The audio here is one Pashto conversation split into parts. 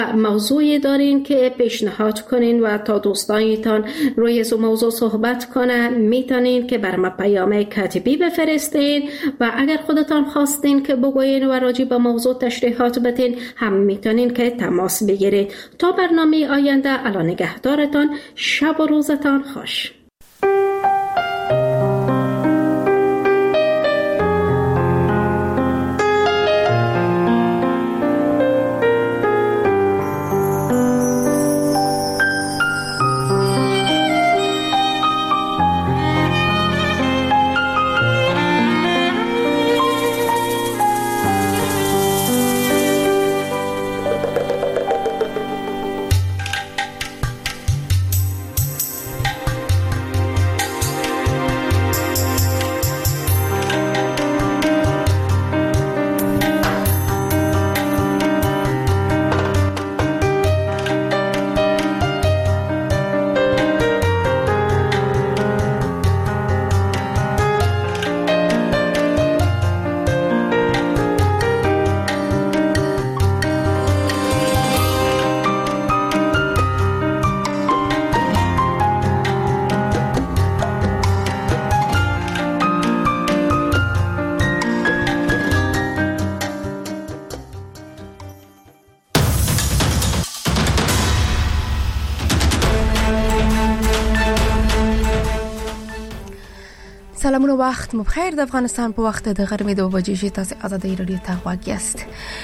موضوعی دارین که پیشنهاد کنین و تا دوستانتان روی از موضوع صحبت کنن، میتونین که بر ما پیام کتبی بفرستین و اگر خودتان خواستین که بگوین و راجع به موضوع تشریحات بدین هم میتونین که تماس بگیرین. تا برنامه آینده، الله نگهدارتان، شب و روزتان خوش. سلامونه، وخت مو بخیر. د افغانستان په وخت د غرمې 2 بجې تاسو آزادۍ رادیو ته غواړئ یاست.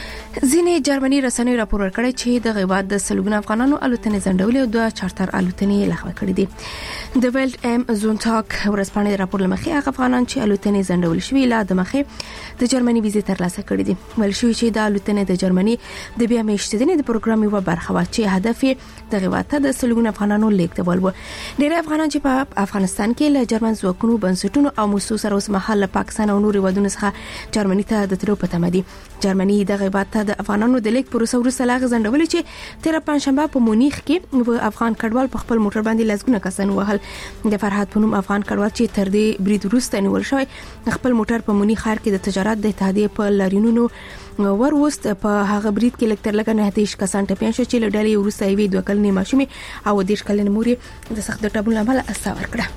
ځینې جرمني رسنۍ راپور ورکړی چې د غیبات د سلګونو افغانانو الوتنې ځنډولې او 2 چارټر الوتنې لغوه کړې دي. د ویلډ ام زونټاګ ورځپاڼې راپور لمخې هغه افغانان چې الوتنې ځنډول شوې لا د مخې د جرمني ویزې ترلاسه کړې دي. ویل شوی چې د الوتنې د جرمني د بیا میشتېدنې د پروګرام یو برخه و چې هدف د غیبات د سلګونو افغانانو لیږدول و. ډېر افغانان چې په افغانستان کې له جرمن ځواکونو بنسټونو او موسسو سره اوس مهال له پاکستان او نورو ودونو څخه جرمني ته د تلو په تمه دي. جرمني د غیبات د افغانانو د لیک پروسه ورسره لاغ ځنډول چې تیر پنځشنبه په مونیخ کې افغان کډوال په خپل موټر باندې لزګونه کسان وهل. د فرحات پونم افغان کډوال چې تر دې برید وروسته نیول شوی خپل موټر په مونیخ ښار کې د تجارت د اتحادیې په لارینونو وروست په هغه برید کې لکتر لګا نه هتیش کسان ټپیان شو چې لړلې وروسته یې 2 کلنې ماشومې او 10 کلنې موري د سخت ټاپونو لامل استاور کړه.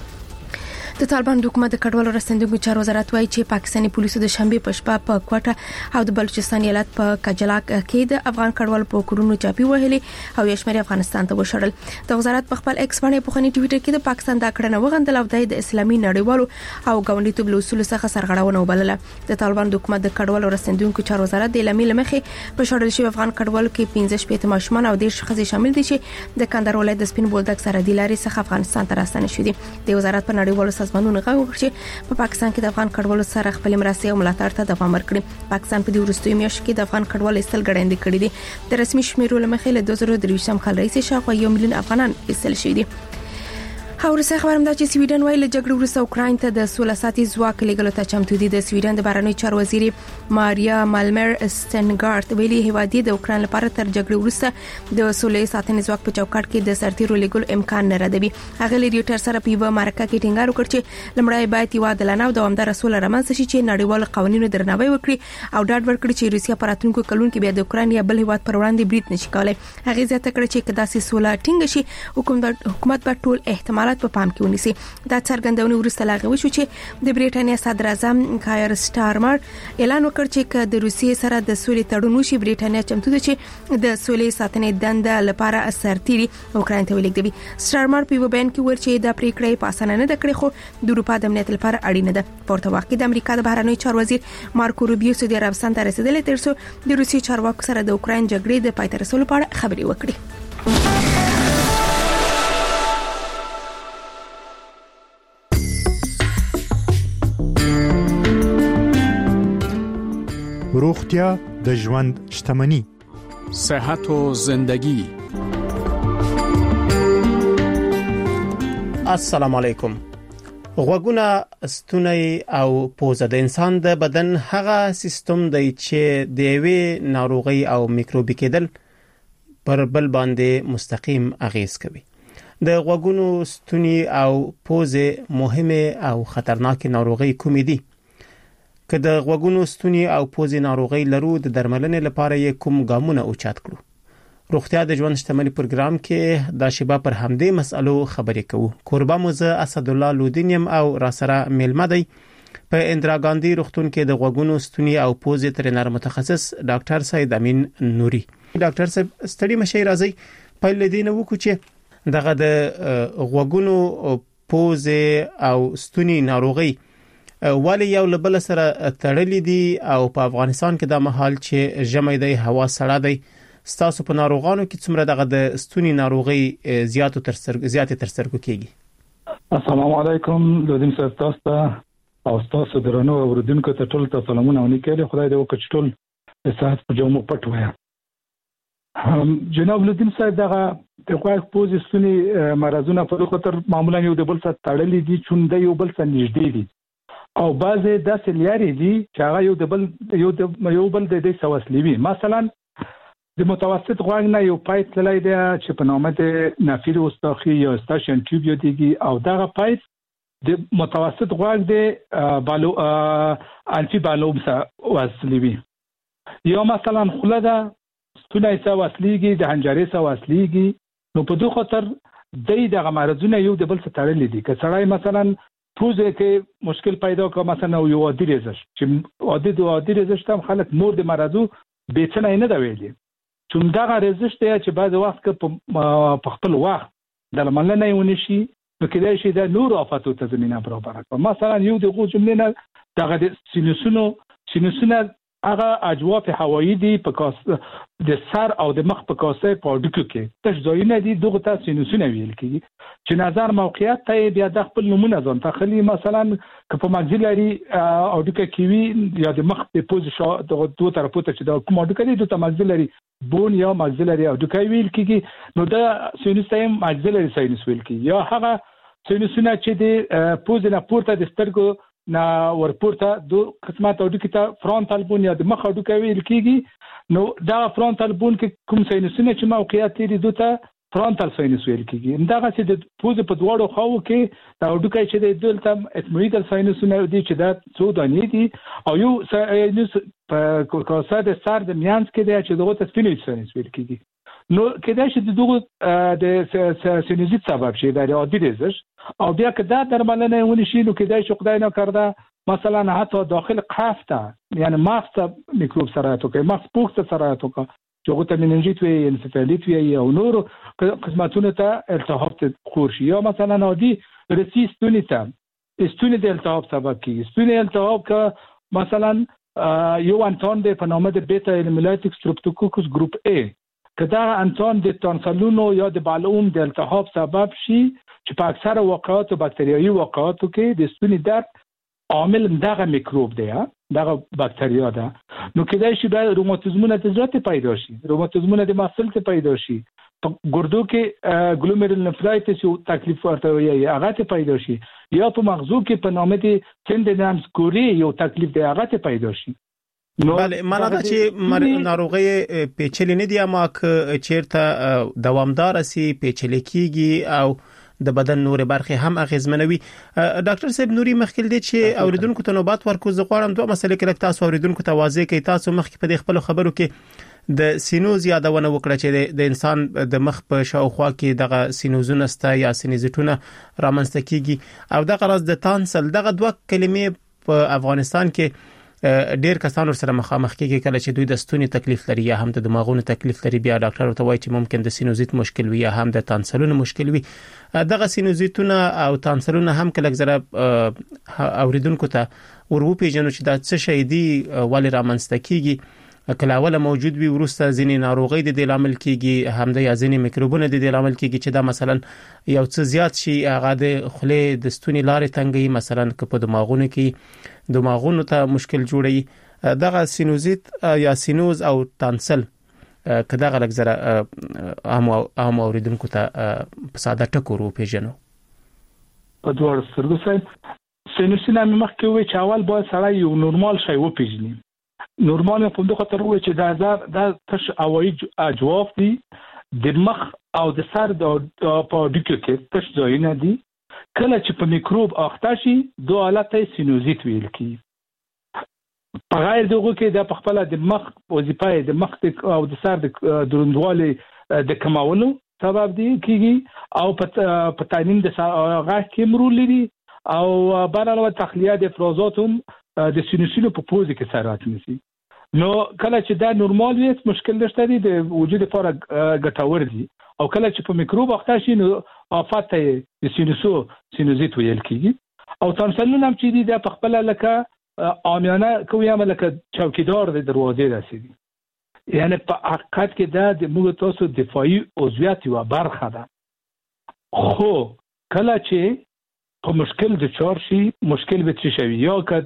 د طالبان حکومت د کډوالو راستنېدونکو چارو وزارت وایي چې پاکستاني پولیسو د شنبه په شپه په کوټه او د بلوچستان ایالت په کجلاک کې د افغان کډوالو په کورونو چاپی وهلي او یشمري افغانستان ته وشړل. د وزارت په خپل ایکس باندې په خني ټویټر کې د پاکستان د کړنه وغندل او د اسلامي نړیوالو او ګاونډیتوب له اصول څخه سرغړونه وبلله. د طالبان حکومت د کډوالو راستنېدونکو چارو وزارت د اعلامیې لمخې په شړل شوی افغان کډوالو کې 15 شپږ ماشومان او 10 ښځې شامل دي چې د کندهار ولایت د سپین بولدک سره د لارې څخه افغانستان ته راستنه شوي دي. د وزارت په نړیوالو سازمانونو غوښتي په پاکستان کې د افغان کډوالو سره خپل مرستې او ملاتړ ته دوام ورکړي. پاکستان په دې وروستیو میاشتو کې د افغان کډوالو ایستل ګړندې کړي دي. د رسمي شمیرو لمخې له 2023 کال راهیسې شاوخوا 1 میلیون افغانان ایستل شوي دي. خبرونه خبرم دا چې سویډن ویل جګړه وروسته اوکراین ته د 16 ساعتي ځواک لګولو ته چمتو دي. د سویډن د بهرنیو چارو وزیر ماریا مالمر ستنګارت ویلي هیوادي د اوکراین لپاره تر جګړې وروسته د 16 ساعتي ځواک په چوکاټ کې د سرتیرو لګول امکان نه ردوي. هغه ریډیوټر سره په یو مرکه کې ټینګار وکړ چې لمړی باید یو عادلانه او دوامدار سوله رامنځته شي چې نړیوال قوانینو درناوی وکړي او ډاډ ورکړي چې روسیا په راتلونکو کلونو کې بیا د اوکراین یا بل هیواد پر وړاندې برید نشي کولای. هغه زیاته کړ چې کدا سي سوله ټینګ شي حکومت به ټول احتمالات په پام کې ونیسي. دا څرګندونه وروسته لاغه وشو چې د بریټانیا صدر اعظم کایر سټارمر اعلان وکړ چې د روسیې سره د سولې تړون وشي بریټانیا چمتو ده چې د سولې ساتنې دنده لپاره سرتیري اوکراین ته ولېږدوي. سټارمر په بیان کې ورچې د پریکړې په اسانه نه د کړې خو د اروپا د امنیت لپاره اړینه ده. پورته وخت د امریکا د بهرنیو چارو وزیر مارکو روبیو سعودي عربستان ته رسیدلی ترڅو د روسیې چارواکو سره د اوکراین جګړې د پای ته رسولو په اړه خبرې وکړي. روغتیا د ژوند شتمنی، صحت و زندگی. السلام علیکم. غوږونه، ستونی او پوزه د انسان د بدن هغه سیستم دی چې د یوې ناروغي او میکروبي کېدل پر بل باندې مستقیم اغیز کوي. د غوږونو، ستونی او پوزه مهمه او خطرناک ناروغي کومې دي؟ که د غوږونو، ستوني او پوزې ناروغي لرو د درملنې لپاره یې کوم ګامونه اوچت کړو؟ روغتیا د ژوند شتمنۍ پروګرام کې د شیبا پر همدې مسالو خبرې کوو. قربا موزه اسد الله لودینیم او راسره میلمه دی په اندرا ګاندی روغتون کې د غوګونو ستونی او پوزې ترېنر متخصص ډاکټر سید امین نوري. ډاکټر صاحب ستړي مشي راځي په لدینه وکړو چې دغه د غوګونو پوزې او ستونی ناروغي ولی یو لبل سره تړلې دي او په افغانستان کې د محل چې ژمي دی هوا سړه دی. ستاسو په ناروغانو کې څومره دغه د ستونی ناروغي زیات تر سترګو کېږي؟ السلام علیکم لودین صاحب، تاسو او تاسو درنو اوریدونکو ته ټول ته سلامونه او نیکه. خدای دې وکړي ټول د صحت په جومو پټ وایي. جناب لودین صاحب، دغه د غوږ پوزې ستوني مرزونه په خاطر معمولا یو د بل سره تړلې دي، چونده یو بل سره نږدې دي او بعضې داسې لارې دي چې هغه یو بل د دې سره وصلې وي. مثلا د متوسط غوږ نه یو پایپ تللی دی چې په نامه د نافیر اوستاخي یا استاشن ټیوب یادېږي او دغه پایپ د متوسط غوږ د انفي بالوم سره وصلې وي. یا مثلا خوله ده ستونی سره وصلېږي، د حنجرې سره وصلېږي. نو په دې خاطر دغه مرضونه یو د بل سره تړلي دي. که سړی مثلا پوزې کې مشکل پیدا کوي، مثلا یو عادي رزش چې عادي رزش هم خلک مور د مرضو بیچنه نه دا ویلي، چون دغه رزش ته چې بعض وخت کې په خپل وخت د لمنه ونی شي نو کېدای شي د نور آفاتو ته زمينه برابر کړي. مثلا یو د غو جملې نه دغه د سینوسونه هغه اجواف هوایی دي په د سر او د مخ په کاسه په ډکو کې تش ځایونه دي، دغه ته سینوسونه ویل کېږي چې نظر موقعیت ته بیا د خپل نمونه ځان تخلي. مثلا که په ماګزیلري او ډکه کې وي یا د مخ په پوزیشن د دوه طرفو ته چې د کوم ډکه دي د ماګزیلري بون یا ماګزیلري او ډکه ویل کېږي، نو د سینوس ته ماګزیلري سینوس ویل کېږي. یا هغه سینوسونه چې د پوز نه پورته د سترګو نه ورپورته دوه قسمه ته ډکه ته فرونټال بون یا د مخ ډکه ویل کېږي. نو دا فرونټال بون کې کوم سینوسونه چې موقعیت لري دوته فرونټال ساینس ویل کېږي. دا چې د پوزې په دواړو خواو کې دا ډوکای چې د دلته اتمویدل ساینسونه دي چې دا څو دانې دي او یو ساینس په کاسه د سر د میانس کې دی چې دغه سپینیټ ساینس ویل کېږي. نو کېدای شي دغه د سینوزیت سبب شي د عادي رزش او بیا که دا درملنه ونی شي نو کېدای شي خدای نه کرده مثلا حتی داخل قفص ته یعنی مغز میکروب سرایت وکړي، مغز پوست سرایت وکړي چې هغه ته مننجیت وي، انسفالیت وي او نور قسمتونه ته التهاب خور شي. یا مثلا عادي رسی ستونی ته ستونی د التهاب سبب کیږي. ستونی التهاب که مثلا یو انتان د په نامه د بیتا هیمولیتیک سترپتوکوکوس گروپ A که دا انتان د تانسلونو یا د بالوم د التهاب سبب شي چې په اکثر واقعاتو باکتریایي واقعاتو کې د ستوني درد عامل دغه میکروب دی، دغه باکتریا ده. نو کېدای شي د روماتیزمونو د زیات پیدا شي، روماتیزمونو د مفصل ته پیدا شي، په ګردو کې ګلوميرول نفرایتس یو تکلیف ورته وي هغه ته پیدا شي، یا په مغزو کې په نامه د تندنامس کوري یو تکلیف دی هغه ته پیدا شي. بله معنا دا چې ناروغي پیچلې نه دي، اما چیرته دوامدار سي پیچلې کیږي او د بدن نور برخه هم اغیزمنوي. ډاکټر صاحب نوري مخکې دي چې اوریدونکو ته نوبات ورکو. زه غواړم دوه مسلې کې تاسو اوریدونکو ته واضح کړئ. تاسو مخکې په خپل خبرو کې د سینوز یادونه وکړه چې د انسان د مخ په شاوخوا کې دغه سینوزونه ستا یا سینیزټونه رامنځته کیږي او دغه راز د تانسل دغه دوه کلمې په افغانستان کې ډیر کسان سره مخامخ کیږي کله چې دوی د ستوني تکلیف لري یا هم د دماغونو تکلیف لري. بیا ډاکټر ورته وایي چې ممکن د سینوزیت مشکل وي یا هم د تانسلونو مشکل وي. دغه سینوزیتونه او تانسلونه هم کله زره اوریدونکو ته ورپېژنو چې دا څه شی دی ولې رامنځته کیږي. کله اوله موجود وي ورسته ځینې ناروغي د دې لامل کیږي، هم د یا ځینې میکروبونه د دې لامل کیږي چې دا مثلا یو څه زیات شي هغه د خولې د ستوني لارې تنګي، مثلا که په دماغونو کې دماغونو ته مشکل جوړي. دغه سینوزیت یا سینوز او تانسل که دغه لږ زره عام اوریدونکو ته په ساده ټکو ورپېژنو. په دوه سترګو سره سینوسونه مخکې وي چې اول باید سړی یو نورمال شی وپېژني. نورمال په دغه خاطر وي چې دا تش هوایی اجواف دي د مخ او د سر د په ډکه کې تش ځایونه دي. کله چې په میکروب اخته شي دوه حالت سینوزیت ویل کیږي. په غیر دغه کې د خپل د مخ وظیفه د مخ او د سر د دروندوالي د کماولو سبب دی کیږي او په تعین د غاښ کې مرول لري او بهرحال تخلیه د افرازات هم د سینوسونو په پوزې کې سرات نشي. نو کله چې دا نورمال وي مشکل نشته دی د وجود لپاره ګټور دي او کله چې په میکروب اخته شي نو آفات د سینوزیت ویل کیږي او تانسلونه هم چې دي د خپل لکه عامیانه کوي هم لکه چوکیدار د دروازې رسیدي. یعنی په حقیقت کې دا د موږ تاسو دفاعي عضویت یو برخه ده. خو کله چې په مشکل د چار شي مشکل به څه شي یا که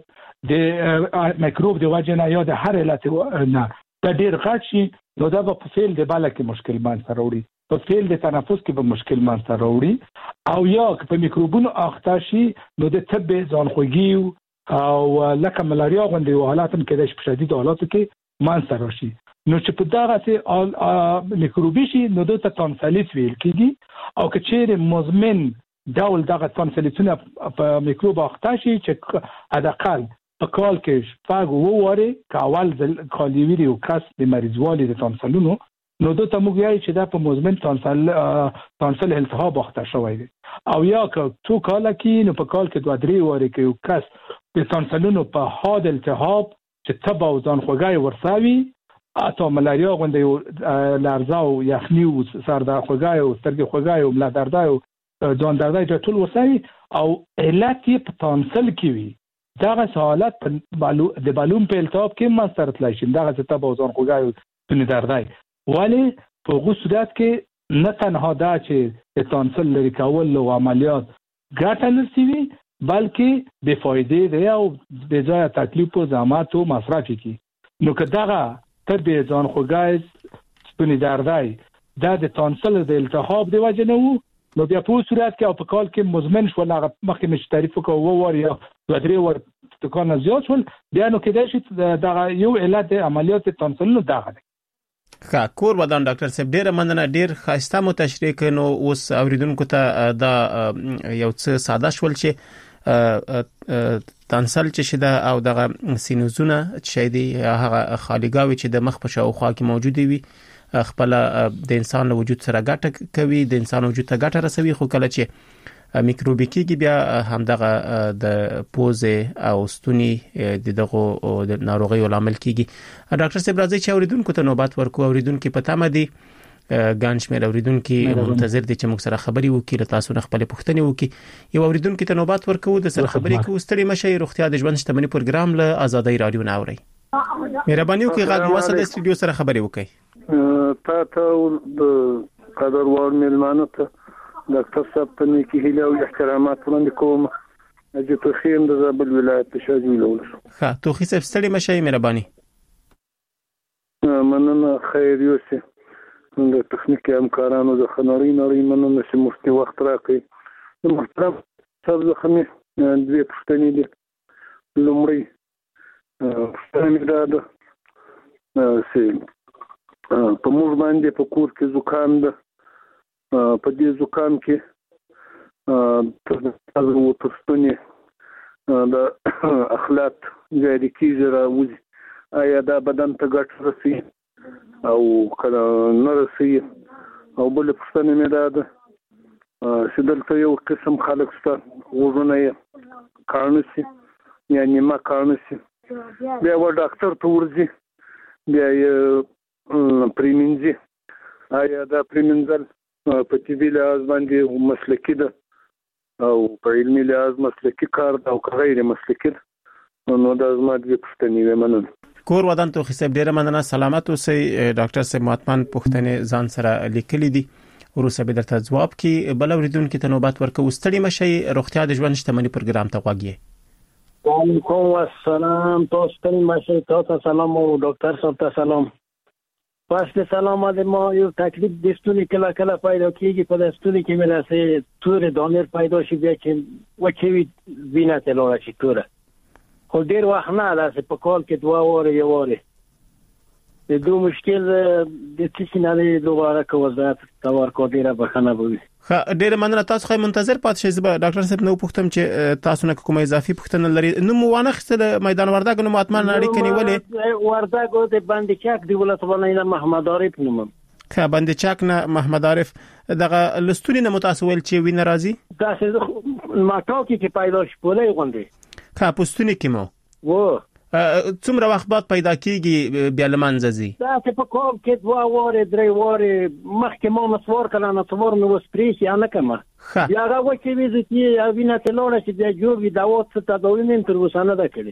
د میکروب د وجه نه یا د هر علت نه د ډیر غټ شي نو دا په فعل د بالا کې مشکل منځ راوړي په فعل د تنفس کې به مشکل منځ راوړي او یا که په میکروبونو اخته شي نو د طب ځانخوږي او لکه ملاریا غوندې حالات هم کېدای شي په شدید حالاتو کې منځ راشي. نو چې په دغه میکروبي شي نو د تانسلیت ویل کېږي او که چیرې مزمن ډول دغه تانسلیتونه په میکروب اخته شي چې حداقل په کال کې شپږ واره کاول کالیویری او کس د مریضوالي د تانسلونو نو د تموږي چې دا په مزمن تانسل التهاب اخته شوی دی او یا که تو کال کې نو په کال کې 2-3 واره کې یو کس د تانسلونو په حاد التهاب چې تبع او ځانخوږي ورساوي اته ملاریا غوندې لارزه او یخني او سر د خوږي او سترګې خوږي او ملا درد او ځان درد ټول ورساوي او علت یې په تانسل کې وي. دغه حالت د بالون په التهاب کې مستر تلای شي دغه ته په ځان خوږای او دردای ولی په هغه صورت کې نه تنها دا چې د تانسل لري کول او عملیات ګټه نشي بلکې بے فایده دی او بے ځای تکلیف او زحمت او مصرف کی. نو که دغه تر به ځان خوږای سپنی دردای د تانسل د التهاب دی وجه نه وو نو بیا په صورت کې او په کال کې مزمن شو هغه مخکې مش تعریف وکړو وور یا 2-3 ور تکان زیات شول بیا نو کېدای شي دا یو علت عملیات تانسلونو دغه ښه کور ودان ډاکټر صاحب ډیره مننه ډیر خاصه مو تشریح کړو اوس اوریدونکو ته دا یو څه ساده شول چې تانسل چې شته او دغه سینوزونه چې دی هغه خالیګاوي چې د مخ په شاوخوا کې موجود وي خپل د انسان له وجود سره ګټه کوي د انسان وجود ته ګټه رسوي خو کله چې میکروبي کېږي بیا همدغه د پوزې او ستوني دغه د ناروغي لامل کېږي. ډاکټر صاحب راځي چې اوریدونکو ته نوبت ورکو اوریدونکو په تمه دي ګان شمیر اوریدونکو منتظر دي چې موږ سره خبري وکړي تاسو نه خپل پوښتنه وکړي یو اوریدونکو ته نوبت ورکو د سره خبري کوو ستړي مشه روغتیا د ژوند شتمنۍ پروګرام له آزادۍ رادیو نه اوري مهرباني وکړئ غږ واسه د استودیو سره خبري وکړئ. ته د قدروان ملمانه ته ډاکټر صاحب ته نیکی هیله او احترامات وړاندې کوم چې توخیم د زابل ولایت شاجوی ولس. ښه توخی صاحب ستړي مشه مهرباني. مننه خیر یوسف د تخنیکي همکارانو د خنوري مننه چې مفتي وخت راکړي. محترم صاحب زخمي دوی پښتني دي لومړی پښتني دا سي په موږ باندې په کور کې زکام ده په دې زکام کې تاسو ترستونی د اخلاق جاری کیږي راوځي آیا دا بدن ته ګټه رسي او کله نه رسي او بل پښتنه مې ده چې دلته یو قسم خلک شته ورونه یې کارنسي یعنی ما کارنسي بیا و ډاکټر ته ورځي بیا یې پریمنځي آیا دا پریمنځل په طبي لحاظ باندې مسلکي ده او په علمي لحاظ مسلکي کار ده او غیر مسلکي ده نو دا زما د پښتني ومنل. کور ودان تو حساب ډیره مننه سلامت اوسئ ډاکټر صاحب ماتمن پښتنه ځان سره لیکلي دي وروسته به درته جواب کی بل اوریدونکو ته نوبت ورکو ستړي مشي روغتیا د ژوند شتمنۍ پروګرام ته غواګي. وعلیکم السلام تاسو ستړي مشي تاسو سلام او ډاکټر صاحب ته سلام. پس سلام ما یو تکلیف د ستوني کله پیدا کیږي په ستوني کې ملاسه تور دانر پیدا شي بیا چې وچوي وینه تلوره شي توره خو ډیر وخت نه لاسه په کال کې 2 واره یو واره د دوه مشکل د تاسو نه دوباره کوزات تور کو ډیره بخنه بوي. ډیر مننه تاسو خو منتظر پات شئ زه ډاکټر صاحب نو پوښتم چې تاسو نه کومه اضافي پوښتنه لري نو موانه خسته میدان وردګ نو ماتمن اړیکې نیولې وردګ د باندې چاک دی ولته باندې محمد عارف نوم که بند چک نه محمد عارف دغه لستونی نه متاسول چې وینه راځي دا څه ماټاکي چې پیدا شپولې غونډې که پوستونی کې مو و څومره وخت بعد پیدا کیږي بیا لمنځه ځي دا چې په کوم کې 2 واره 3 واره مخکې ما مسوار کړه نو څور مې وسپریش یا نه کما بیا هغه چې ویزه چې وینه تلونه چې د جوړ دا وڅ ته دا وینم تر وسانه ده کړی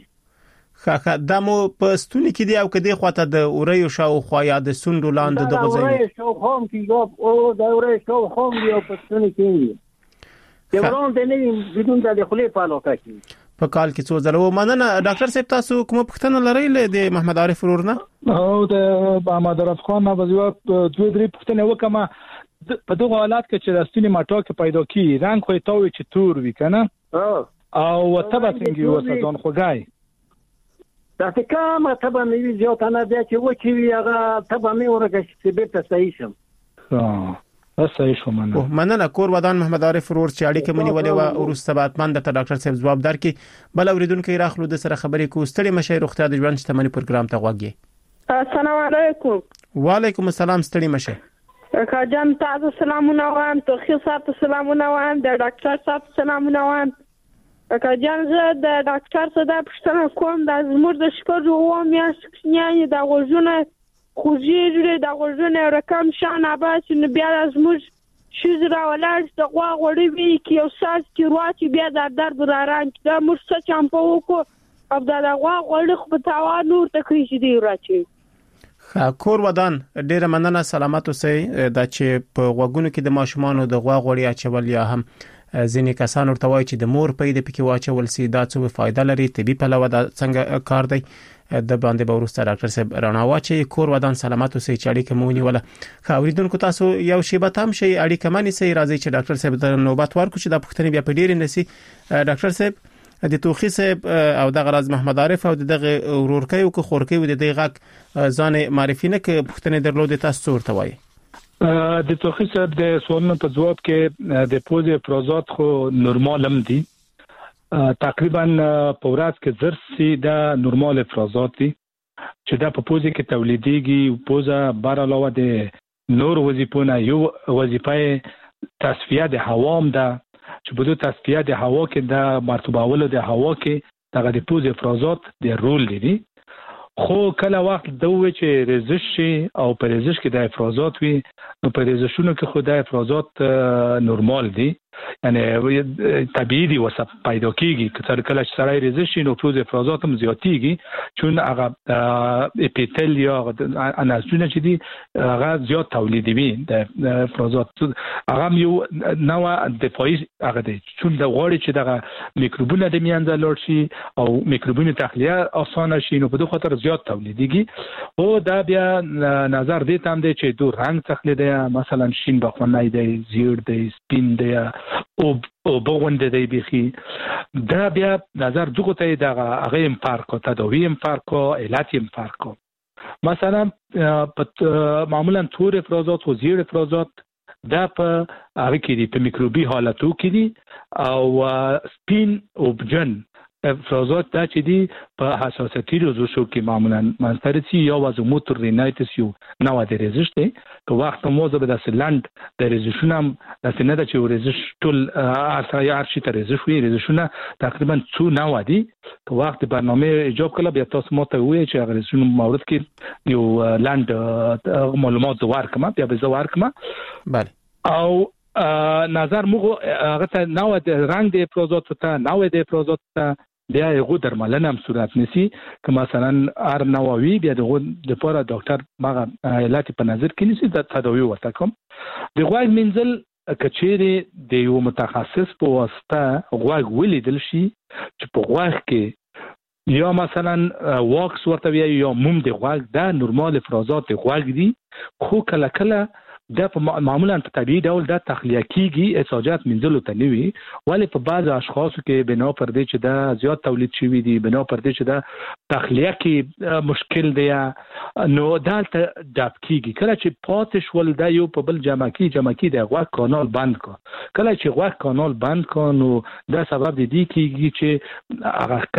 خا دمو په ستونی کې دی او کدي خواته د اوري شاو خو یا د سوندو لاندې د غزې اوري شاو خام کې یو او د اوري شاو خام دی په ستونی کې دی ورون د نه بدون د خلې په لوکا کې په کال کې څو ځله و مننه ډاکټر صاحب تاسو کوم پوښتنه لرئ د محمد عارف ورورنه او د محمد عارف خان نه بزو 2-3 پوښتنه وکم په دغه حالات کې چې د ستوني ماټاکي پیدا کی رنگ خو تاوي چې تور وي کنه او تبه څنګه وسه ځان خوګای دا څنګه ما تبه مې زیات نه بیا چې و چې هغه تبه مې ورګه چې به تاسو شم صحیح شو مننه کور ودان محمد عارف ورور چې اړیکه منی ولې و ورسته بعد د ډاکټر صاحب جواب درکې بل اوریدونکو راخلو د سره خبرې کو ستړي مشه روغتیا د ژوند شتمنۍ پروګرام ته غوږی السلام علیکم وعلیکم السلام ستړي مشه کاجان تاسو سلامونه وایم توخی صاحب سلامونه وایم د ډاکټر صاحب سلامونه وایم کاجان زه د ډاکټر صاحب پښتنه کوم د زموږ د شپږ و میاشتې د غوژونه خوځېږي د غوژونه رقم شان عباس نو بیا زموږ شزرا ولاړ د غوا غوړي وی کې یو ساز کې رواتي بیا د درد راران دا موږ څه چمپو وکړو او دا غوا غوړي خو په تاوا نور تکري شي دی راچی کور ودان ډیره مننه سلامات اوسئ دا چې په غوګونو کې د ماشومان د غوا غوړي اچول یا هم ځینې کسان ورته وایي چې د مور پیدا پکې واچول سي دا څه فائدہ لري طبي پلوه دا څنګه کار دی د باندې باورسته ډاکټر صاحب رانا واچي کور ودان سلامات اوسئ چې اړیکه مونږ ولا خاوریدونکو تاسو یو شی به تام شي اړیکه مانی سي راځي چې ډاکټر صاحب د نوبت ورکو چې د پښتنې بیا په ډیر نسی ډاکټر صاحب د توخی صاحب او د غراز محمد عارف او دغه ورورکۍ او خورکۍ و د دغه ځان معرفي نه ک پښتنې درلود تاسو ورته وایي د توخی صاحب د سوالونو په جواب کې د پوزې افرازات خو نورمال هم دي تقریبا په ورځ کې زرسي د نورمال افرازات دي چې دا په پوزې کې تولیديږي پوزه بار علاوه د نور وظیفونه یو وظیفه تصفیه د هوام ده چې په دې تصفیه د هوا کې د مرطوبولو د هوا کې دغه د پوزې افرازات د رول لري خو کله وخت دوی چې ریزش شي او په ریزش کې د افرازات وي نو په ریزشونو کې خو د افرازات نورمال دي یعنی طبيعي دي وسه پیدا کیږي که کله چې سړی ریزش شي نو پوز افرازات هم زیاتیږي چون هغه اپیتل یا انازونه چې دي هغه زیات تولیدوي د افرازات هغه یو نوع دفاعي هغه دي چون د غوړي چې دغه میکروبونه د میانځ لور شي او میکروبونه تخلیه اسانه شي نو په دغه خاطر زیات تولیديږي او دا بیا نظر دې تام دی چې دو رنگ تخلیه ده مثلا شین بخونای دی زیړ دی سپین دی او بغونده دی بخي دا بیا نظر دغه ته دغه هغه هم فرق تداوی هم فرق علت هم فرق مثلا معمولا تور افرازات و زیر افرازات دا په هغه کې دي په میکروبي حالتو کې دي او سپین او بجن افرازات دا چې دي په حساسیتي روزشو کې معمولا منسترسي یا وازوموتور رینایتس یو نوع د ریزش دی په وخت موزه به د سلند د ریزشونه د سینه چې ریزش ټول ارشي ته ریزش وي ریزشونه تقریبا څو نوع دي په وخت برنامه ایجاب کله بیا تاسو ماته وایي چې هغه ریزشونه مورد کې یو لاند معلومات ورکما بیا به زه ورکما بله او نظر موږ هغه ته نوع د رنگ د افرازات ته نوع د افرازات ته بیا یو درملنه هم صورت نسی که مثلا ار نووي بیا دغه د لپاره ډاکټر ماغه علت په نظر کې نسی د تداوی ورته کوم د غوږ منزل کچېری د یو متخصص په واسطه غوږ ولیدل شي چې په غوږ کې یا مثلا واکس ورته یا موم د غوږ دا نورمال افرازات غوږ دي خو کله کله دا معمولا په طبيعي ډول دا تخلیه کیږي احساجات منځلو ته نیوي ولی په بعض اشخاصو کې بنا پر دې چې دا زیات تولید شوی دي بنا پر دې چې دا تخلیه کې مشکل دی نو دا ډاب کیږي کله چې پاتش ول دا یو په بل جمع کی دا غوږ کانال بند کو کله چې غوږ کانال بند کو نو دا سبب دی کیږي چې هغه کس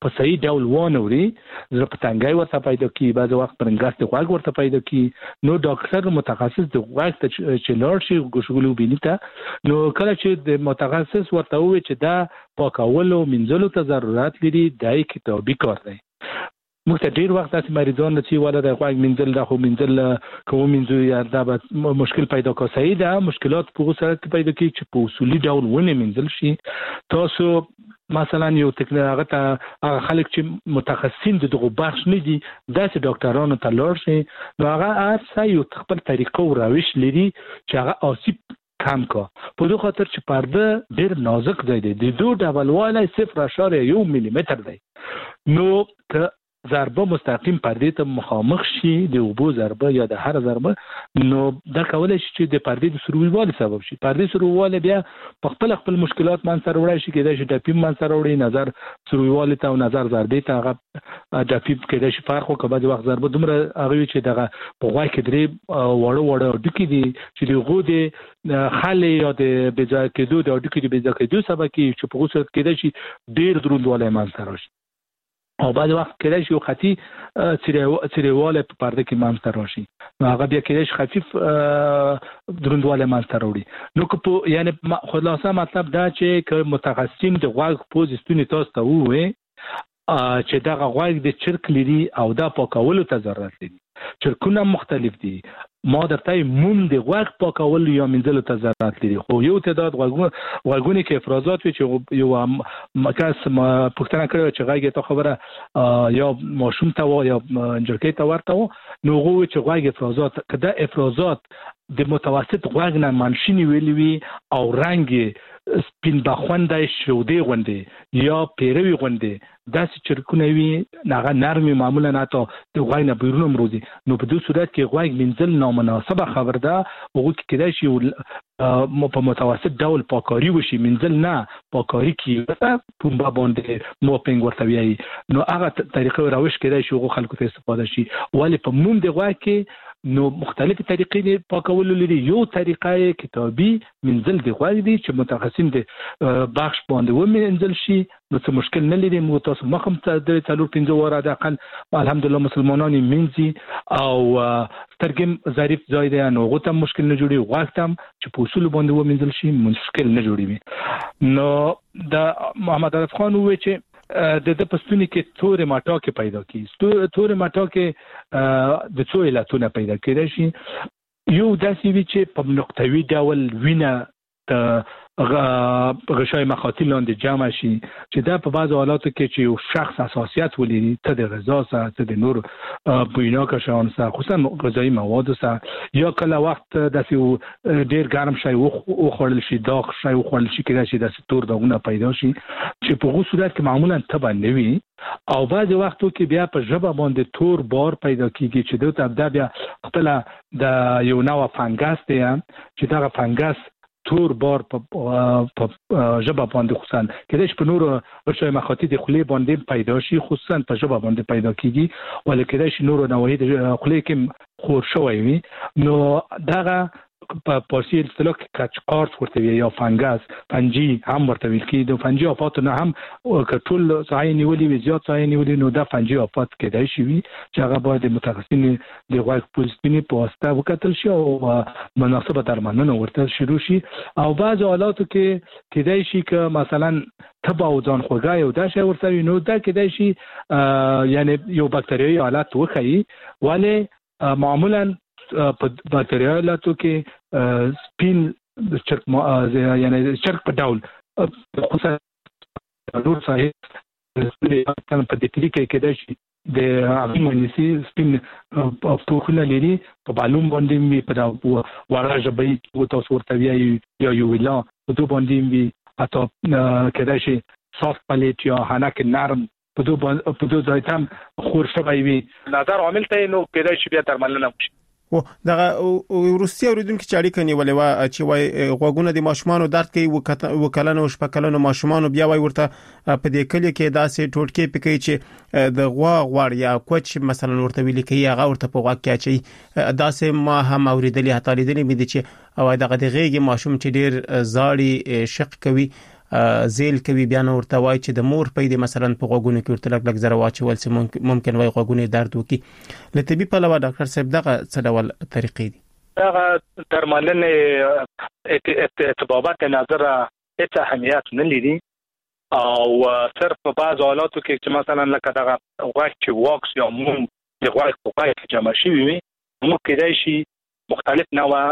په صحیح ډول وانوري زړه په تنګای ورته پیدا کی بعض وخت پرنګاست غوږ ورته پیدا کی نو ډاکټر متخصص د غوږ ته چې لاړ شي ګوشګلو بینیته نو کله چې د متخصص ورته وي چې دا پاکولو منځلو ته ضرورت لري دای کتابي کار دی موږ ته ډیر وخت داسې مریضان چې ولا د غوږ منځل د خو منځل کوم منځو یا دا مشکل پیدا کوي صحیح ده مشکلات په سره پیدا کوي چې په اصولي ډول ونه منځل شي تاسو مثلا یو تکنالوژي ته خلک چې متخصصین دغه بخش نه دي داسې ډاکټرانو ته لاړ شي نو هغه هر یو خپل طریقه او روش لري چې هغه آسیب کم کا په دوه خاطر چې پرده ډیر نازک ځای دی د 2 ډبل والا 0.1 ملي متر دی نو که ضربه مستقیم پرده ته مخامخ شي د اوبو ضربه یا د هر ضربه نو دا کولای شي چې د پرده د سرویوالي سبب شي پرده سرویوالي بیا په خپل مشکلات من سره وړای شي کېدای شي د پیم من سره وړي نظر سرویوالي ته او نظر ضربه ته هغه د پیم کېدای شي فرق وکړي بعض وخت ضربه دومره هغه چې دغه په غوای کې درې وړو ډکی دي چې د غو د خاله یا د بځای کېدو د ډکی د بځای کېدو سبب کې چې په غوسه کېدای شي ډیر دروندواله من سره شي او بعد وخت کېدای شي یو خطي سریواله په پرده کې مانځ راشي نو هغه بیا کېدای شي خفيف دروندواله مانځ راوړي نو که یعنی خلاصه مطلب دا چې که متخصصین د غوږ پوزیشن تاسو ته وې چې دا غوږ د چرک لري او دا پاکولو ته ضرورت لري چرکونه مختلف دي ما درته مون د غوږ پاکول یا منځلو ته ضرورت لري خو یو تعداد غوږونه کې افرازات وي چې یو مکس پښتنه کړو چې غوږ ته خبره یا ماشوم ته یا جرکې ته ورته نو غو چې غوږ افرازات کده افرازات د متوسط غوږ نه منشنی ویلی وي او رنگ سپین بخوندای شودې غوندې یا پیروي غوندې داسې چرکونه وي هغه نرمي معمولا نه ته د غوږ نه بیرون مروزي نو په دې صورت کې غوږ منځل نامناسبه خبر ده هغه کې کېدای شي په متوسط ډول پاکاری وشي منځل نه پاکاری کې پومبا باندې موپینګ ورته ویایي نو هغه طریقه روش کېدای شي هغه خلکو ته استفاده شي ولی په موم د غوږ کې نو مختلفه طریقې پاکول لري یو طریقه کتابي منځل دی غوږ دی چې متخصصین د بخش باندې ومنځل شي نو څه مشکل نه لري مو تاسو مخم ته د 4-5 واره د اقل الحمدلله مسلمانان منځي او ترګم ظریف ځای دی نو غوته مشکل نه جوړي غوږ تم چې په اصول باندې ومنځل شي مشکل نه جوړي نو د محمد عرف خان وې چې د پښتوني کې تورې ماټاکه پیدا کی تورې ماټاکه د څو علتونه پیدا کېدای شي یو داسې وی چې په نقطوي ډول وینه غشای مخاطی لاندې جمع شي چې دا په بعض حالاتو کې چې یو شخص حساسیت ولري ته د غذا سره ته د نور بوینا کشان سره خصوصا غذایی مواد سره یا کله وخت داسې ډیر ګرم شي او خورل شي داغ شي او خورل شي کې دا چې تور داغونه پیدا شي چې په غو صورت کې معمولا تبه نوي او بعض وختو کې بیا په ژبه باندې تور بار پیدا کیږي چې دوی ته بیا خپل د یو نوع فنګس دی چې دا فنګس تور بار په ژبه باندې خصوصا کله چې په نور غشای مخاطی د خلی باندې پیدا شي خصوصا په ژبه باندې پیدا کیږي ولکه چې نور نوعی د خلی کې خور شوی وي نو دغه په پارسی اصطلاح کې کچقارت ورته وي یا فنګس فنجي هم ورته ویل کېږي د فنجي افات نه هم کټول ځای نیولې وي زیات ځای نیولې نو دا فنجي افات کېدای شي چې هغه باید متخصصین د غوږ پوزیشن په واسطه وکتل شي او مناسبه درملنه ورته شروع شي او بعض حالاتو کې کېدای شي چې مثلا تبع او ځان خوږای او دا شی ورته نو دا کېدای شي یعنی یو باکتریایي حالت وخی ولی معمولا په باکتریالاتو کې سپین چرک یعنی چرک په ډول خصوصا نور صحیح په دې کې کېدای شي د امینسی سپین پوښتنه لري په بالوم باندې په وړه ژبې او تاسو ورته ویایي یا یو ویلا په دوه باندې وي اته کېدای شي سافت پلیټ یا هناک نرم په دوه ځای تم خور شوی وي نظر عامل ته نو کېدای شي بیا درملنه وشي او دغه روسي اوریدونکو چې اړیکه نیولې و چې وای غوګونه د ماشومان درد کوي وکلنه او شپکلنه ماشومان بیا وای ورته په دې کلی کې داسې ټوټکې پکې چې د غوړ یا کوچ مثلا ورته ویل کوي هغه ورته په غوږ کې اچي داسې ما هم اوریدلې هتا لیدلې مې دي چې او دغه د غېږ ماشوم چې ډیر زاړي شق کوي زیل کوي بیا نو ورته وای چې د مور پیدا مثلا په غوګونو کې ورته لګ زره واچول چې ممکن وای غوګونو درد وکي له طبي په لوا ډاکټر صاحب دغه څه ډول طریقې دي؟ دغه درملنه ارتباطات نظر هیڅ اهمیت نه لري او صرف په بعض حالاتو کې چې مثلا لکه دغه غوږ چې واکس یا موم د غوږ په پای کې جمع شوی وي نو کېدای شي مختلف نوع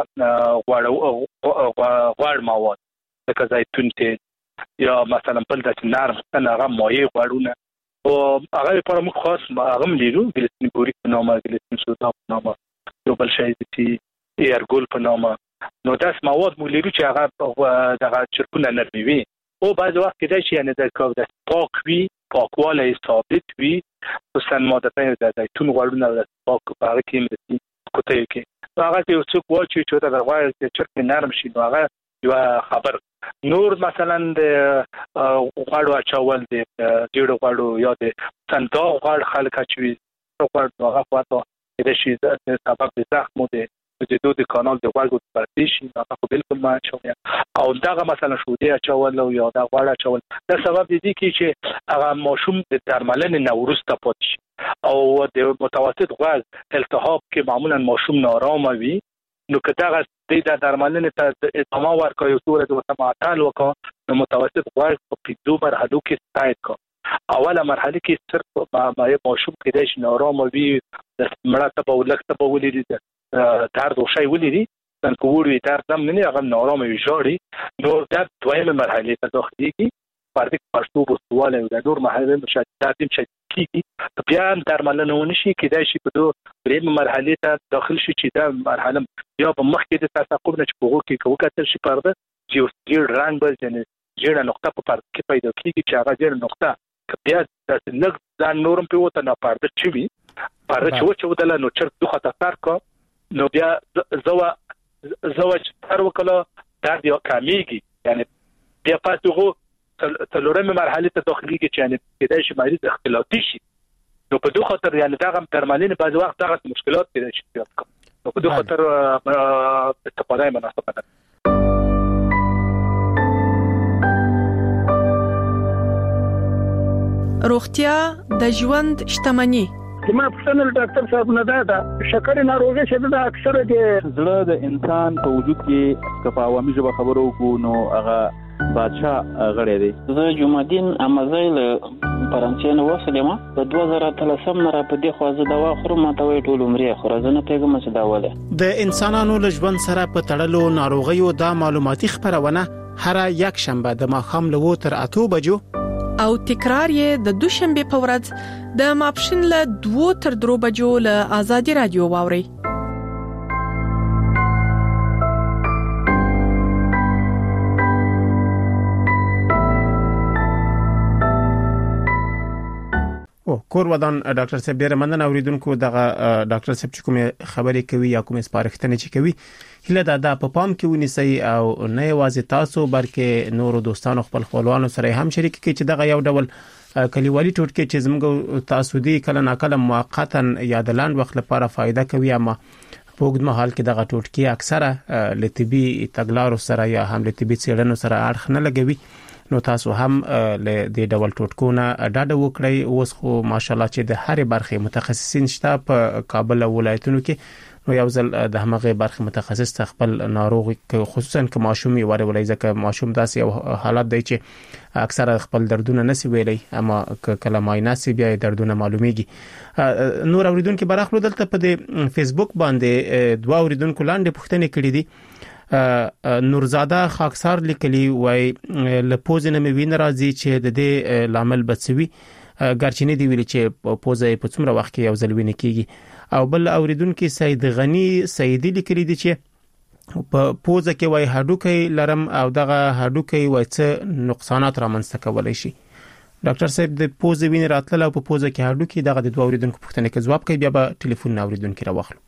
غوړ مواد لکه زیتون تیل یا مثلا بل د نرم هغه مایع غوړونه او هغه لپاره موږ خاص هغه لرو ګلیسرین بوریک په نامه ګلیسرین سودا په نامه یو بل شی چې ایرګول په نامه نو داس مواد موږ لرو چې هغه دغه چرپونه نرمي وي او بعض وخت کېدای شي یعنی د کوم د پاک وي پاکواله ثابت وي خصوصا ماده د زیتون غوړونه د پاک په هغه کې مرسي کوته کې هغه چې څوک واچي چې د غوړ چرپ نرم شي نو هغه یو خبر نور مثلا د غوړو اچول د جوړ غوړو یا د څنګه غوړ خلک اچوي غوړ هغه پاتو د شي د سبب د زخم د دوی کانال د غوړو د پرتیشي هغه بالکل ما اچوي او دغه مثلا شودي اچول او یا د غوړ اچول د سبب دي چې هغه ماشوم د درملنې نورسته پاتې شي او د متوسط غوړ التهاب کې معمولا ماشوم نارامه وي نو کداغه د درملنې ته ادامه ورکوي او صورت ورته معطل وکړي نو متوسط غوړ په پیدو مرحلو کې ستایت کو اوله مرحله کې صرف ما ماشوم کېدای شي نارامه وي د مړه ته ولکته ولې درد او شی ولې څنګه وړي درد هم نه هغه نارامه وي جوړي نو د دویمه مرحله ته داخليږي پردیک پښتو بوستواله د نور مرحله مشدد کیږي بیا درملنه ونشي کېدای شي په دوه مرحله ته داخل شي چې دا مرحله یا په مخ کې د تاسقب نه چې په وګړو کې کوکتل شي پرده چې یو رنگ به یعنی جوړه نقطه په پرده کې پیدا کیږي چې هغه جوړه نقطه بیا د لږ ځان نورم په وته نه پرده چوي پرده چې ودل نو چر دوه تاثیر کو نو بیا زوج تر وکړه درد یو کمیږي یعنی بیا پاتوغو تلورمه مرحله ته داخليږي چې یعنی کېدای شي مریض اختلاطي شي نو په دوه خاطر یعنی دغه درملنه بعض وخت دغه مشکلات کېدای شي نو په دوه خاطر استفاده مناسبه ده روغتیا د ژوند شتمني ما پښتنل ډاکټر صاحب نه دا شکر ناروغي چې دا اکثره د زړه د انسان په وجود کې کفا عوامي ژبه خبرو کو نو هغه بادشاہ غړی دی زه جمعدین امازیل فرانسې نو وسلم په 2013 نه را په دې خو زه دوا خورم ماته وی ټول عمرې خو زه نه پیګم چې دا وله د انسانانو له ژوند سره په تړلو ناروغیو د معلوماتي خبرونه هر یک شنبه د ماښام له 8 تر 8 بجو او تکرار یې د دوشنبه په ورځ د ماپښین له 2 تر 3 بجو له آزادي رادیو واوري کور ودان ډاکټر صاحب ډیر مننه اوریدونکو دغه ډاکټر صاحب چې کوم خبرې کوي یا کوم سپارښتنې چې کوي هله دا په پام کې ونیسي او نه یوازې تاسو بلکې نورو دوستانو خپل خپلوانو سره هم شریک کړئ چې دغه یو ډول کلیوالي ټوټکې چې زموږ تاسو دی کله ناکله موقتا یا د لاند وخت لپاره فائدہ کوي اما په وګړو محل کې دغه ټوټکې اکثره لطبي تګلارو سره یا هم لطبي څېړنو سره اړخ نه لګوي نو تاسو هم له دې ډول ټوټکونه ډاډه وکړئ اوس خو ماشالله چې د هر برخه متخصصین شته په کابل ولایتونو کې نو یو ځل د همغه برخه متخصص خپل ناروغي خصوصا که ماشومي وره ولای ځکه ماشوم داسې یو حالت دی چې اکثره خپل دردونه نسی ویلي اما کله ماینه سی بیا دردونه معلومیږي نور اوریدونکو برخلو دلته په فیسبوک باندې دوه اوریدونکو لاندې پوښتنه کړې دي نورزاده خاکسار لیکلی وای لپوزنه مې وین راځي چې د دې لامل بچوي ګرچینه دی ویل چې پوزه په څومره وخت کې یو ځل ویني کیږي او بل اوریدونکو سید غنی سیدی لیکلی دي چې په پوزه کې وای هډوکي لرم او دغه هډوکي وای څه نقصانات رامنځته کولای شي ډاکټر صاحب د پوزه وین راتله او په پوزه کې هډوکي دغه د دوه اوریدونکو پوښتنه کې جواب کوي بیا به ټلیفون اوریدونکو راوخلو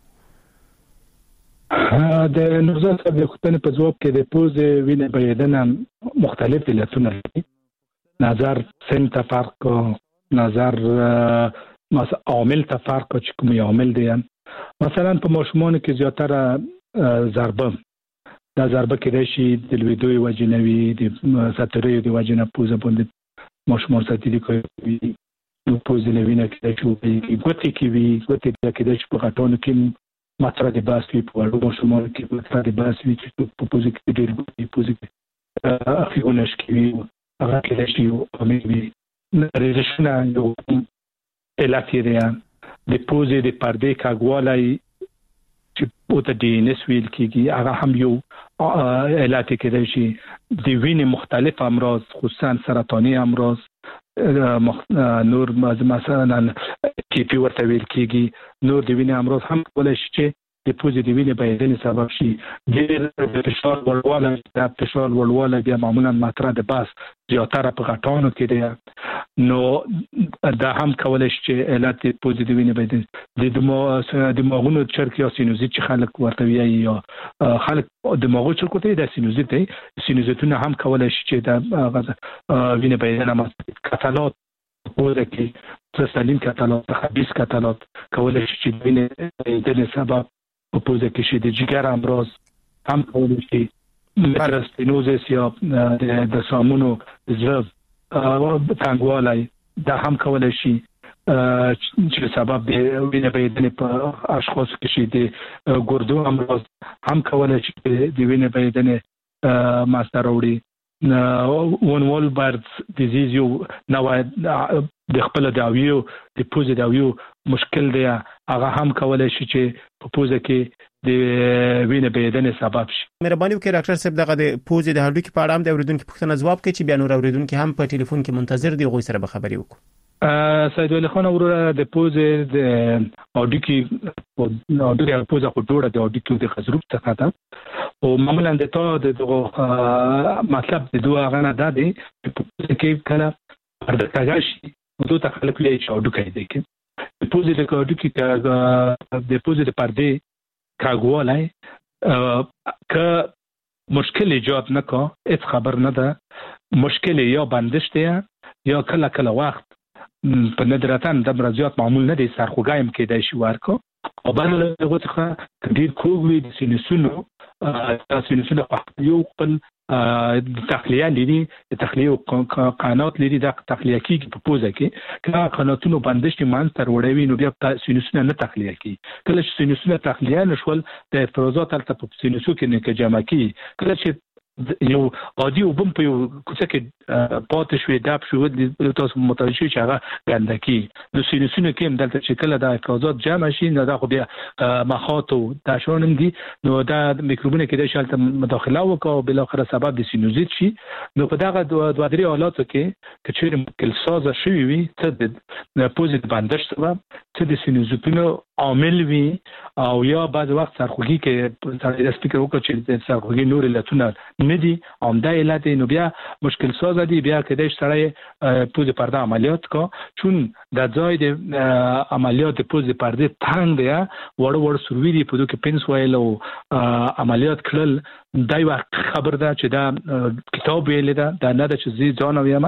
د نورزاد صاحب د خپل په ځواب کې د پوزې وینې بهیدنه مختلف علتونه لري نظر سن ته فرق نظر عامل ته فرق چې کوم عامل دي مثلا په ماشومان کې زیاتره ضربه دا ضربه کې شي د لویدوي وجنوي د ساتریو د وجنه پوزه باندې مشمول ساتي کوي نو پوزه لوینه کې چې ګوتې کې وي ګوتې کې د شپږاتونو کې ماتره د باسي په وړو مشمول کې ماتره د باسي چې په پوزه کې ډېر ګوتې پوزه کې افیونش کې وي هغه کې شي او مې ريزشنه یو الاتیریا د پوزه د پرده کاګوالای چې او ته د نسویل کېږي هغه هم یو علت کې شي د وینې مختلف امراض خصوصا سرطاني امراض نور مثلا کیپی ورته ویل کېږي نور د وینې امراض هم کولای شي چې د پوزې د وینې بهیدنې سبب شي ډېر فشار ورواله بیا معمولا ماتره د باس زیاتره په غټانو کې دی نو دا هم کولای شي چې علت د پوزې د وینې بهیدنې د دماغونو چرک یا سینوزیت چې خلک ورته وایي یا خلک دماغو چرکو ته د سینوزیت دی سینوزیتونه هم کولای شي چې د وینې بهیدنه کتالات پوزه کې سالم کتالات خبيث کتالات کولای شي چې د وینې بهیدنې سبب په پوزه کې شي د جګر امراض هم کولای شي مترستینوزس یا د سامونو زړه تنګوالی دا هم کولای شي چې سبب د وینې بهیدنې په اشخاص کې شي د ګردو امراض هم کولای شي د وینې بهیدنې ماسته راوړي ون وولبرز ډیزیز یو نو د خپل داویو د پوزې داویو مشکل دی هغه هم کولای شي چې په پوزه کې د وینې بهیدنې سبب شي. مهرباني وکړئ ډاکټر صاحب دغه د پوزې د هډوکي په اړه هم د اوریدونکو پوښتنه ځواب کړئ چې بیا نور اوریدونکو هم په ټلیفون کې منتظر دي غوښ سره به خبري وکړو. سید ولی خان وروره د پوزې د هډوکي د پوزه په ډوړه د هډوکي د خزروب څخه ده او معمولا د تا د مطلب د دوه غنه ده دي په کې کله پرده کاږي دوه تخلق لري چې هډوکي دي کې د پوزې د هډوکي د پوزې د پرده کاګوالای که مشکل ایجاد نکا هیڅ خبر نه ده مشکل یا بندش دی یا کله وخت په ندرتن د مرزيات معمول نه دي سرخوګایم کې د شي ورکو او بل هغه څخه ډیر کوګوي د سینوسونو په یو خپل تخلیه لري د تخلیه قنات لري د تخلیه کې په پوزه کې کله قناتونو بندش کې مانستر وړوي نو بیا سینوسونه نه تخلیه کی کله چې سینوسونه تخلیه نشول د افرازات تل په سینوسو کې نه جمع کی کله چې یو عادي وبم په یو کوڅه کې پاتې شوې داب شو د تاسو متوجه شي چې هغه ګندکی د سینوسونو کې هم دلته چې کله د افرازات جمع شي نو دا خو بیا مخاطو د شونم دي نو دا میکروبونه کې د شالته مداخله وکاو بل اخر سبب د سینوزیت شي نو په دغه دوه درې حالاتو کې چې مشکل ساز شوی وي ته د پوزیټیو بندش سبب ته د سینوزیتونو عامل وي او یا بعض وخت سرخوږی کې سره سپیکر وکړي چې د سرخوږی نور علتونه ندي عمده علت نو بیا مشکل ساز دي بیا کېدای سره پوزې پرده عملیات کا چون د ځای د عملیات پوزې پرده تنگ دی وړ سروي دي په دوه کې پنس وایل او عملیات کړل دای وخت خبر ده چې دا کتاب ویل ده نه د چې ځان ویم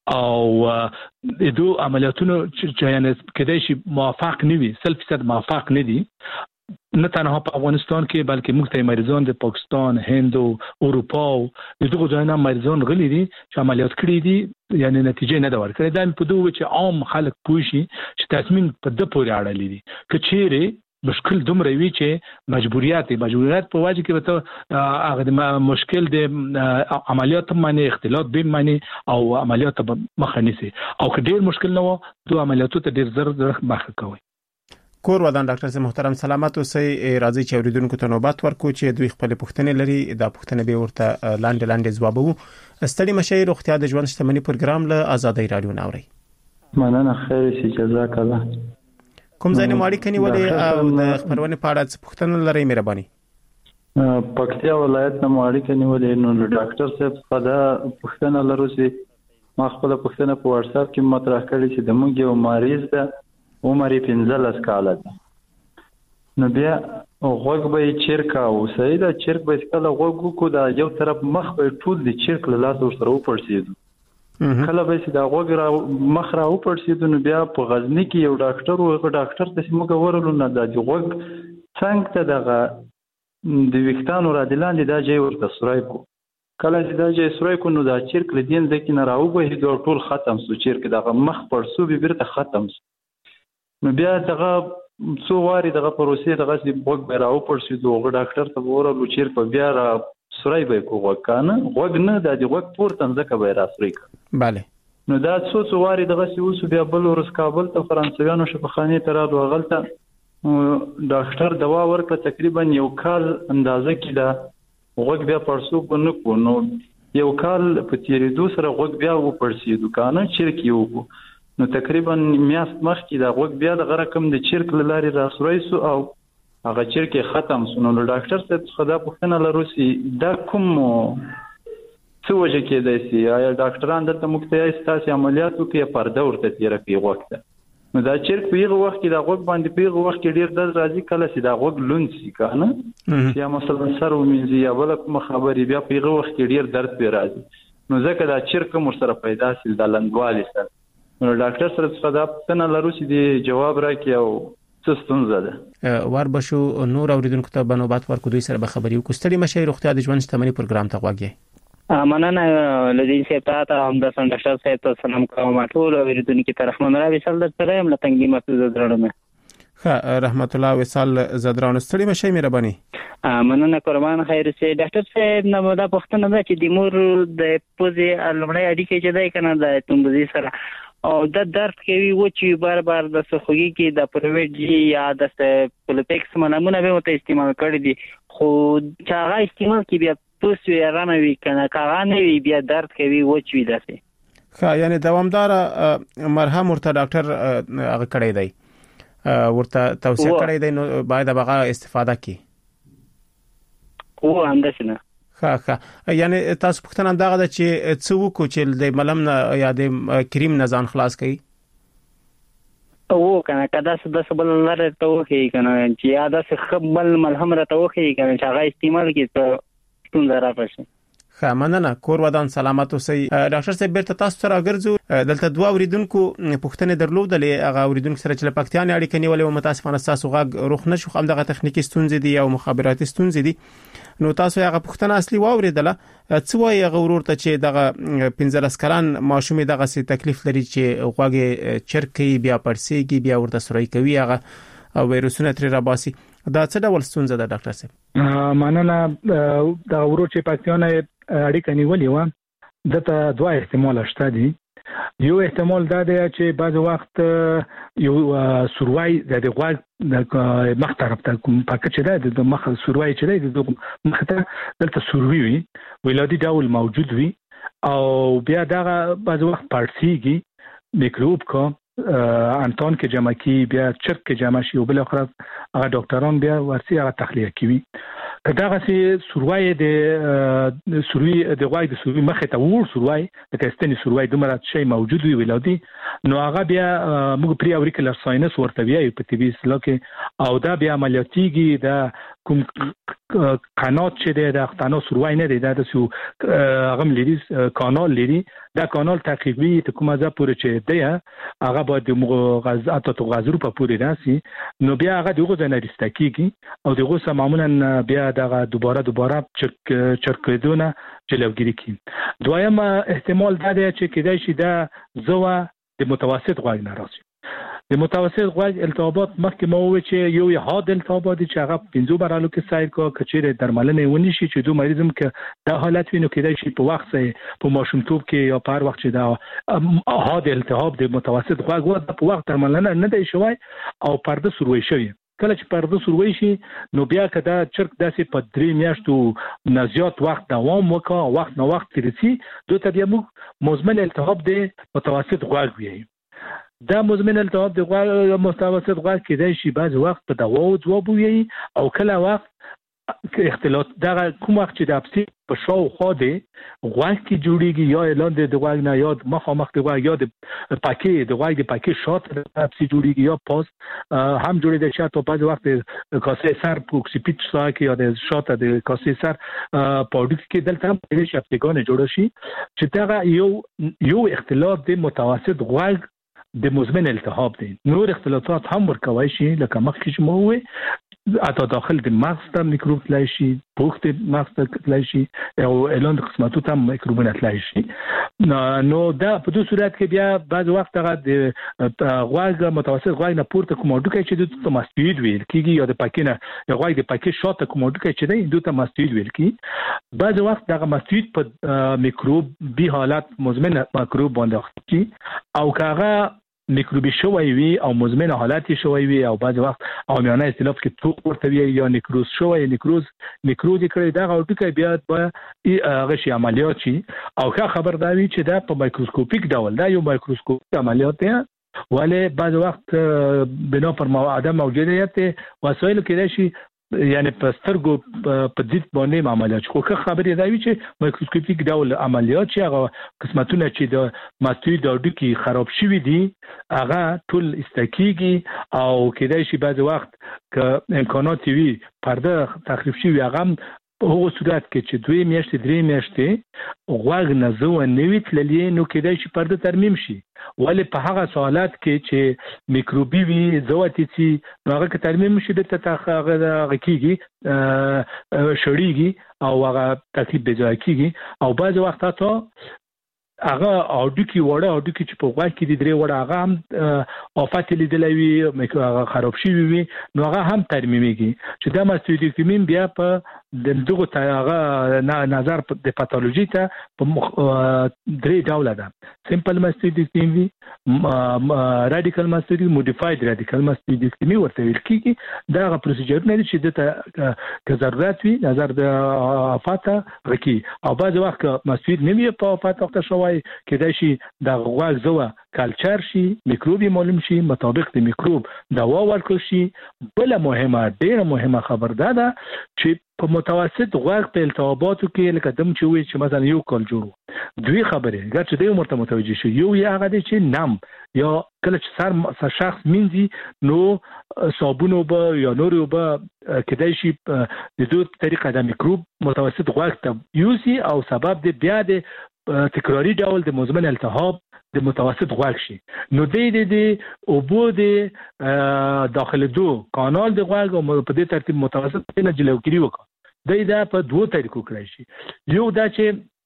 او د دوه عملیاتونو چې یعنی کېدای شي موافق نه وي 100% موافق نه دي نه تنها په افغانستان کې بلکې موږ ته مریضان د پاکستان هند او اروپا او دغه ځایونو مریضان غلي دي چې عملیات کړی دي یعنی نتیجه نه دا ورکړي دا په دوه چې عام خلک پوښي چې تصمیم په د پورې اړه لري کچېره مشکل دومره وی چې مجبوریت په واجب کې وته هغه مشکل د عملیات معنی اختلاط به معنی او عملیات مخنیسي او که ډیر مشکل نه و دوه عملیاتو ته ډیر زر مخه کوي کور ودان ډاکټر صاحب محترم سلامت اوسئ راځي چې اوریدونکو ته نوبت ورکو چې دوی خپل پوښتنې لري دا پوښتنې به ورته لاندې ځوابو ستړي مشي روغتیا د ژوند شتمنۍ پروګرام له آزادۍ رادیو ناوړي مننه خیر شي جزاک الله کوم ځای نه ماړی کني ولې او د خبرونه په اړه پوښتنه لري مهرباني پکتیا ولایت نه ماړی کني ولې نو ډاکټر صاحب خدا پوښتنه لرو چې ما خپل پوښتنه په واتس اپ کې مطرح کړې چې د موږ یو مریض ده عمر یې 15 کال ده نو بیا غوږ به چیرکا او سیدا چیرک به کله غوږ کو دا یو طرف مخ به ټول د چیرک له لاس سره وپړسیدو کله به چې دا غوږ را مخ را وپړسیدو نو بیا په غزنی کې یو ډاکټر ته موږ ورلو نه د غوږ څنګه ته دغه د ویښتانو را دلاندې دا ځای ورته سورای کو. کله چې دا ځای سورای کو نو دا چرک له دین ځکه نه راوبهېدو ټول ختم سو. چرک دغه مخ پړسو به بیرته ختم سو. نو بیا دغه څو واري دغه پروسې دغه چې وګ به راوپړسېدو هغه ډاکټر ته ورغلو چرک بیا را سورای به کو وکانه وګ نه د دې وګ پورته ځکه به را سورای کو. bale نو دا څو واري دغه اوس بیا بل ورځ کابل ته فرانسویانو شفاخانه ته راغلو. غلطه ډاکټر دوا ورکړه تقریبا یو کال اندازه کې دا وګ بیا پړسو کو نه کو. نو یو کال په تیریدو سره وګ بیا و پړسېدو کنه چرک یو کو. نو تقریبا میاشت مخکې دا وګ بیا د رقم د چرک لاري را سورای سو او هغه چرک ختم سو. نو ډاکټر ته خدا پوښتنه لروسي دا کوم څه وجه کېدای شي؟ آیا ډاکټران دلته مکتیا ستاسو عملیاتو کې پرده ورته تیر کوي وخت؟ نو دا چرک په یغه وخت کې دا غوږ باندې په یغه وخت کې ډیر درد راځي. کله چې دا غوږ لوند شي کنه یا مثلا سر ومنځي یا بل کوم خبري بیا په یغه وخت کې ډیر درد پی راځي. نو ځکه دا چرک مر سره پیدا شي د لندوالي سره. نو ډاکټر سره څه دا پنه لروسي دی جواب راکې او څه ستونزه ده. ور بشو نور اوریدونکو ته بنوبات ورکو دوی سره به خبري وکړي. مشي روغتیا د ژوند شتمنۍ پروګرام ته غواګي. مننه لدین صاحب ته هم د ډاکټر صاحب ته سلام کوم. ټول اوریدونکو ته رحمان الله وصال درته یم لتنګي مسعود درنه. ښه رحمت الله وصال زدران ستړي مشه مهرباني. مننه قربان خیر سي ډاکټر صاحب نو دا پوښتنه ده چې د مور د پوزې لمړی اړیکې چې ده کنه د تومبزي سره او د درد کوي و چې بار بار د سخوږي کې د پرویټ جی یا د پولپیکس منامونه به مت استعمال کړی دي خو چې هغه استعمال کې بیا پوس وی رانوي کنه کاغانه وی بیا درد کوي و چې داسې. ښه یعنی دوامدار مرهم ورته ډاکټر هغه کړی دی ورته توصیه کړی دی نو باید هغه استفاده کړي. او اندښنه ښه یعنی تاسو پوښتنه دغه ده چې څه وکړو چې د ملم نه یا د کریم نه ځان خلاص کړي. او کنه کدا څه د سبل لاره ته وخی کنه چې یا د خپل ملهم را ته وخی کنه چې هغه استعمال کړي ته څنګه راپښه. ښه مننه کور ودان سلامت اوسئ. ډاکټر صاحب بیرته تاسو سره ګرځو. دلته دوه اوریدونکو پوښتنه درلودلې هغه اوریدونکو سره چې پکتیان اړیکه نیولې و متاسفانه تاسو غږ روخ نشو خو دغه تخنیکی ستونزې دي او مخابراتي ستونزې دي. نو تاسو هغه پوښتنه اصلي واوریدله څه وایي هغه ورور ته چې دغه 15 کلن ماشوم دغه سي تکلیف لري چې غوږ چرکی بیا پړسيږي بیا ورته سوري کوي هغه او وایروسونه تر راباسي. دا څه ډول ستونزه ده ډاکټر صاحب؟ مننه دا ورور چې پکتیان اړیکه نیولې و دته دوه احتمال شته دي. یو احتمال دا دی چې بعض وخت یو سوروای د غوږ د مخ طرف ته کوم پاکټ چې د مخ سوروای چې د مخ ته دلته سوروي وي ولادي ډول موجود وي او بیا دا بعض وخت پړسيږي میکروب کو انتون کې جمع کی بیا چرک کې جمع شي او بل اخر هغه ډاکټران بیا ورسي هغه تخلیه کوي. کداغه سي سوروي د سوروي د غوږ د سوروي مخ ته ور سوروي د کستنی سوروي د مراد شي موجود وي ولادي نو هغه بیا موږ پری اوريکولر ساينس ورته وی په طبي اصطلاح کې او دا بیا عملیاتيږي دا کوم قنات چې د اختانو سوروي نه دی دا د سو غم لري کانال لري دا کانال تقریبي ته کومه ځا پورې چې دی هغه باید د غاز ته غازرو په پورې راسي نو بیا هغه دغه ځنه رستکیږي او دغه معمولا بیا دغه دوباره چرکیدونه جلوګیری کی. دویم احتمال دا دی چې کېدای شي دا زوا د متوسط غوږ نه راسي. د متوسط غوږ التهابات مخکې مو وی چې یو حاد التهابات چې هغه 15 برالو کې سایر کو کچېره درملنه ونی شي چې دوه مریضم کې دا حالت وینو کېدای شي په وخت په ماشومتوب کې یا په هر وخت چې دا حاد التهاب د متوسط غوږ و په وخت درملنه نه دی شوی او پرده سروي شوی. کله چې پرده سروي شي نو بیا کدا چرک داسې په 3 میاشتو نه زیات وخت دوام وکړي وخت نو وخت ترسي دوی بیا مزمن التهاب د متوسط غوږ وي. دا مزمن التهاب د غوږ متوسط غوږ کېدای شي بعض وخت په دوا او ځواب وي او کله وخت اختلاط دا کوم وخت چې د اپسی په شاو خو دی غوږ کې جوړیږي یا اعلان د غوږ نه یاد مخامخ د غوږ یاد پاکي د غوږ د پاکي شات د اپسی جوړیږي یا پاس هم جوړیږي چې په بعض وخت کاسه سر پوکسیپیټ ساکي یا د شات د کاسه سر پاډک کې دلته هم د شپګانې جوړ شي چې دا یو اختلاط د متوسط غوږ د مزمن التهاب دي. نور اختلاطات هم ورکوي شي لکه مخکې مو وي حتی داخل د مغز ته میکروب تلای شي، پوښت مغز ته تلای شي او اعلان د قسمتو ته میکروبونه تلای شي. نو دا په دې صورت کې بیا بعض وخت هغه د غوږ متوسط غوږ نه پورته کوم ډوکې چې د ماستوید ویل کیږي یا د پکینه یا غوږ د پکې شاته کوم ډوکې چې دی دوی ته ماستوید ویل کی. بعض وخت دغه ماستوید په میکروب بي حالت مزمن میکروب باندې اخته او کاغه میکروبي شوی وي او مزمن حالت شوی وي او بعض وخت عامیانه اصطلاح کې توپ ورته وي یا نیکروز شوی نیکروز کړي دا غوټه بیا به هغه شی عملیات شي. او ښه خبر دا وی چې دا په مایکروسکوپیک ډول دا یو مایکروسکوپیک عملیات دی ولی بعض وخت بنا پر عدم موجودیت وسایل کې شي یعنی په سترګو په دې باندې عملیات خو که خبرې دا وی چې مایکروسکوپیک ډول عملیات چې هغه قسمتونه چې د ماستوید اډو کې خراب شوي دي هغه ټول استکیږي او کېدای شي بعض وخت که امکانات وي پرده تخریب شوي هغه په هغه صورت کې چې 2 میاشتې 3 میاشتې غوږ نه زو نوې تللی نو کېدای شي پرده ترمیم شي. ولی په هغه حالات کې چې میکروبي وي زواتي سي هغه کې ترمیم شي د هغه کېږي شړېږي او هغه تکلیف به ځای کېږي او بعض وخت ته هغه اډو کې وړه اډو کې چې په غوږ کې د درې وړه هغه هم افات لیدلې وي هغه خراب شي وي نو هغه هم ترمیميږي چې دا ماستویدکتومي بیا په دغه هغه نظر د پاتولوژي ته په درې ډول ده. سمپل ماستویدکتومي، رادیکال ماستویدکتومي، موډیفاید رادیکال ماستویدکتومي ورته ویل کیږي. دا هغه پروسیجرونه دي چې د ضرورت وي نظر د افات رکی او بعض وخت ماستوید نمی په افات وخت شوی کېدای شي د غوږ زوه کلچر شي میکروبي معلوم شي مطابق د میکروب دوا ورکړل شي. بل مهمه ډیره مهمه خبر ده چې په متوسط غوږ په التهاباتو کې لکه دم چې وي چې مثلا یو کال جوړو دوی خبره ګر چې دوی مرته متوجه شي یو یا هغه دي چې نم یا کله چې سر شخص مینځي نو صابون او یا نور او کېدای شي د دوه طریقه د میکروب متوسط غوږ ته یوسي او سبب د بیا د تکراری ډول د مزمن التهاب د متوسط غوږ شي. نو د اوبو د داخل دو کانال د غوږ او په دې ترتیب متوسط نه جلوګیری وکړه. دا په دوه طریقو کړی شي. یو دا چې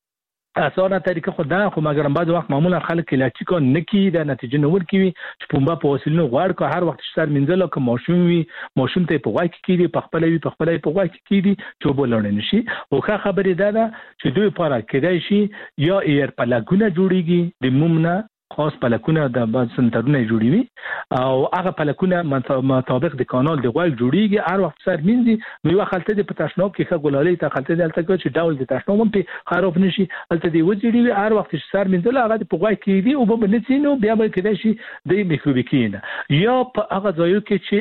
اسانه طریقه خو دا خو مګر بعض وخت معمولا خلک علاجی کو نکی دا نتیجه نور کیوي چې پومبا په وسیلو غوړ کو هر وخت سر منځل کو ماشوم وي ماشوم ته په غوږ کې کیږي په خپل په غوږ کې کیږي چې وبلړ نشي. او ښه خبره ده چې دوی لپاره کېدای شي یا ایر پلاګونه جوړیږي د مومنه خاص پلکونه د سنترونه جوړوي او هغه پلکونه مطابق د کانال د غوږ جوړیږي هر وخت سر مینځي نو یو خلته د پتاشنوب کې خګولالي ته خلته د الته چې ډول د تاشنوب په خراب نشي الته دی وځي هر وخت سر مینځل هغه په غوږ کې دی او په نڅینو بیا به کېدای شي د میکروبي کینه یا په هغه ځایو کې چې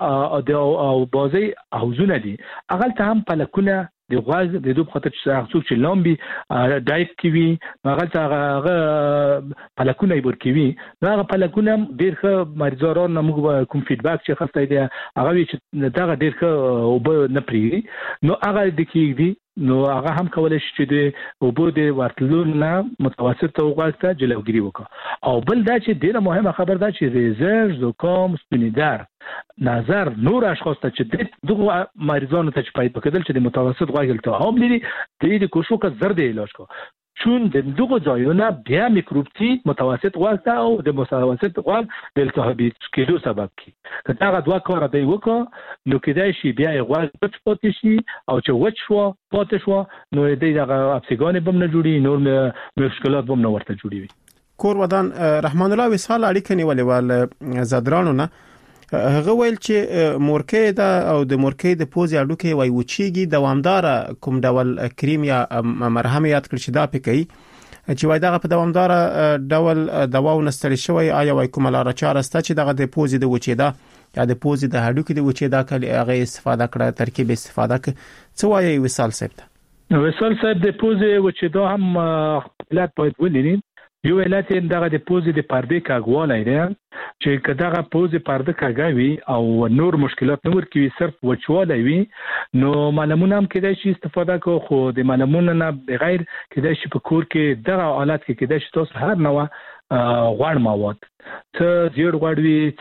او بازي حوزونه دي هغه ته هم پلکونه د غوږ د دوه خاطر چې څوک چې لامبي ډایپ کوي هغه هغه پلکونه یې ورکوي نو هغه پلکونه ډېر ښه مریضانو موږ کوم فیډبک چې خسته دی هغه چې دا ډېر ښه او نه پری نو هغه د کېږي نو هغه هم کولای شي چې د اوبو د ورتلو نه متوسط غوږ ته جلوګیری وکړي. او بل دا چې ډیره مهمه خبر ده چې ریزر زکام سپینیدر نظر نور اشخاص ته چې دغه مریضانو ته چې پیدا کېدل چې د متوسط غوږ التهاب لري د کوشش وکړه زر د علاج کو چون د دغه ځایونه بیا میکروب تی متوسط غوږ ته او د متوسط غوږ د التهابي کېدو سبب کی که دا دوه کار دی وکړه نو کېدای شي بیا غوږ وچ پاتې شي او چې وچ شو پاتې شو نو دغه افسګان بم نه جوړي نور مشکلات بم نه ورته جوړي. کور ودان رحمان الله وصال اړیکه نیولې ول زادرانو نه هغه ویل چې مورکې دا او د مورکې د پوزې اډو کې وای وچیږي دوامدار کوم ډول کریم یا مرهم یاد کړی چې دا پکې چې وای دا په دوامدار ډول دوا ونستل شوی آیا وای کومه لار چاره ست چې دغه د پوزې د وچیدا یا د پوزې د هډو کې د وچیدا کله هغه استفاده کړه ترکیب استفاده ک څه وای وصال صاحب وصال صاحب د پوزې وچیدا هم خپلات پوهید ولري یو علت دغه د پوزې د پردې کاغوالای دی چې کداغه پوزې پرده کاږي او نور مشکلات نور کوي صرف وچوالی وي نو معلومونه هم کېدای شي استفاده کو خو د معلومونه نه بغیر کېدای شي په کور کې دغه حالت کې کېدای شي تاسو هر نوع غوړ مواد څه زیړ غوړ وي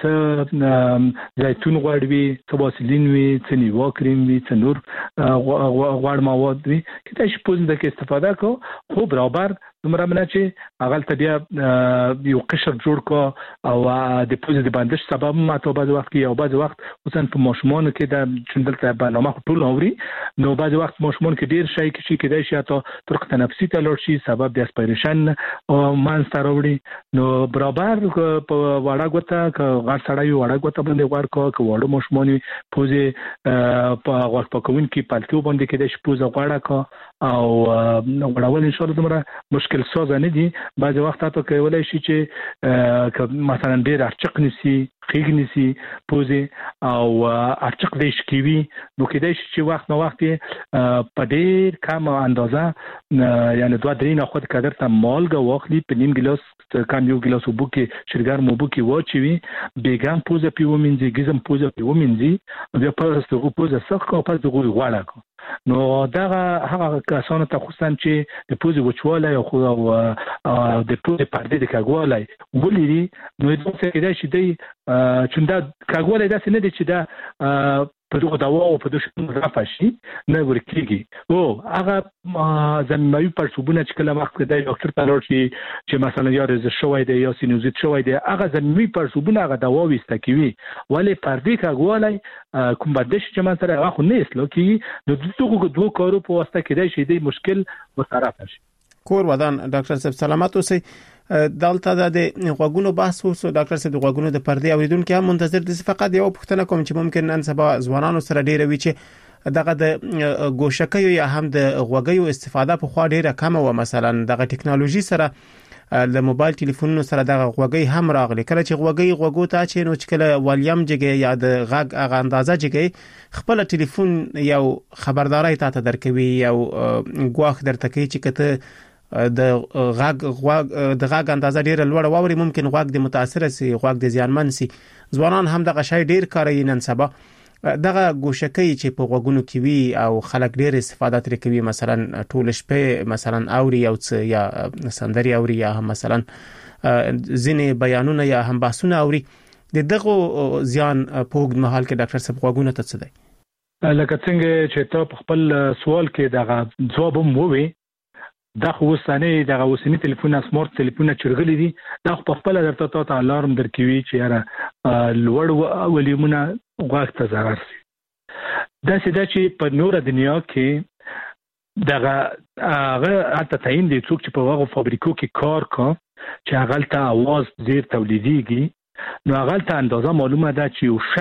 څه زیتون غوړ وي څه واسلین وي څه نیوا کریم وي څه نور غوړ مواد وي کله چې پوز د کې استفاده کو خو برابر دومره منه چې هغه ته بیا یو قشر جوړ کو او د پوز د بندش سبب ماته بعض وخت کې او بعض وخت مثلا په ماشومان کې د چندلته برنامه ټول اوري نو بعض وخت ماشومان کې ډیر شي کې کېدای شي ته طرق تنفسي ته لور شي سبب د اسپیریشن او مانستر وړي نو برابر په وړه غوته غړ سړی وړه غوته باندې ورکو کو وړو ماشومان پوزه په غوښ پکون کې پالتو باندې کې د پوزه غوړه کو او وړول ان شاء الله دومره مشکل ساز نه دي بعض وخت ته کولای شي چې مثلا ډیر ارچق نسی خیګ نسی پوزه او ارچق دیش کیوي نو کېدای شي چې وخت نو وخت په ډیر کم اندازه یعنی 2-3 نه خود قدر ته مالګه واخلي په نیم ګلاس کم یو ګلاس وبو کې شرګر مو بو کې واچوي بیګم پوزه پیو منځي ګزم پوزه پیو منځي بیا په ستو پوزه سخت او په دغه غواړه کو نو دا هغه کسانو ته خصوصا چې د پوزې وچوالی او د پوزې پردې د کاږوالی ولري نو داسې کېدای شي دی چې دا کاږوالی داسې نه دی چې دا په دغه دوا او په دغه رافع شي نه ورکیږي او هغه زمینوي پړسوبونه چې کله وخت کې د ډاکټر ته لاړ شي چې مثلا یا رز شوی دی یا سینوزیت شوی دی هغه زمینوي پړسوبونه هغه دوا وسته کوي ولی پردې کاږوالی کوم بندش چې من سره هغه نه اسلو کیږي نو دغه دوه کارو په واسطه کې دی شي مشکل برطرف شي کور ودان ډاکټر صاحب سلامات اوسئ دلته د غوګونو بحث وسو ډاکټر صاحب د غوګونو د پردې اوریدونکو هم منتظر دي فقط یو پوښتنه کوم چې ممکن نن سبا ځوانانو سره ډیره وي چې دغه د ګوشکیو یا هم د غوګیو استفاده په خوا ډیره کم و مثلا دغه ټکنالوژي سره د موبایل ټلیفونونو سره دغه غوګي هم راغلي کله چې غوګو ته چې نو چې کله والیم جګي یا د غږ هغه اندازه جګي خپل ټلیفون یو خبرداري ته درکوي یو غواخ درته کوي چې کته د غږ اندازه ډیره لوړه ووري ممکن غوږ د متاثر سي غوږ د زیانمن سي ځوانان هم دغه شی ډیر کاروي نن سبا دغه ګوشکۍ چې په غوګونو کې وي او خلک ډیر استفاده ترې کوي مثلا ټول شپه مثلا اوري او یا سندري اوري یا مثلا ځینې بیانونه یا هم بحثونه اوري دغه زیان په وګړو محل کې ډاکټر صاحب غوګونو ته څه دی لکه څنګه چې ته په خپل سوال کې دغه جواب مو وي دا خو وسانه دغه وسنی ټلیفون سمارټ ټلیفون چرغلي دي دا په خپل درته ته الارم درکوي چې یاره لوړ ولیمونه غواړي ته zarar شي دا چې په نور دنیا کې دغه هغه تعین دي څوک چې په هغه فابریکو کې کار کوي چې هغه ته आवाज زیر تولیديږي نو هغه ته اندازه معلومه ده چې یو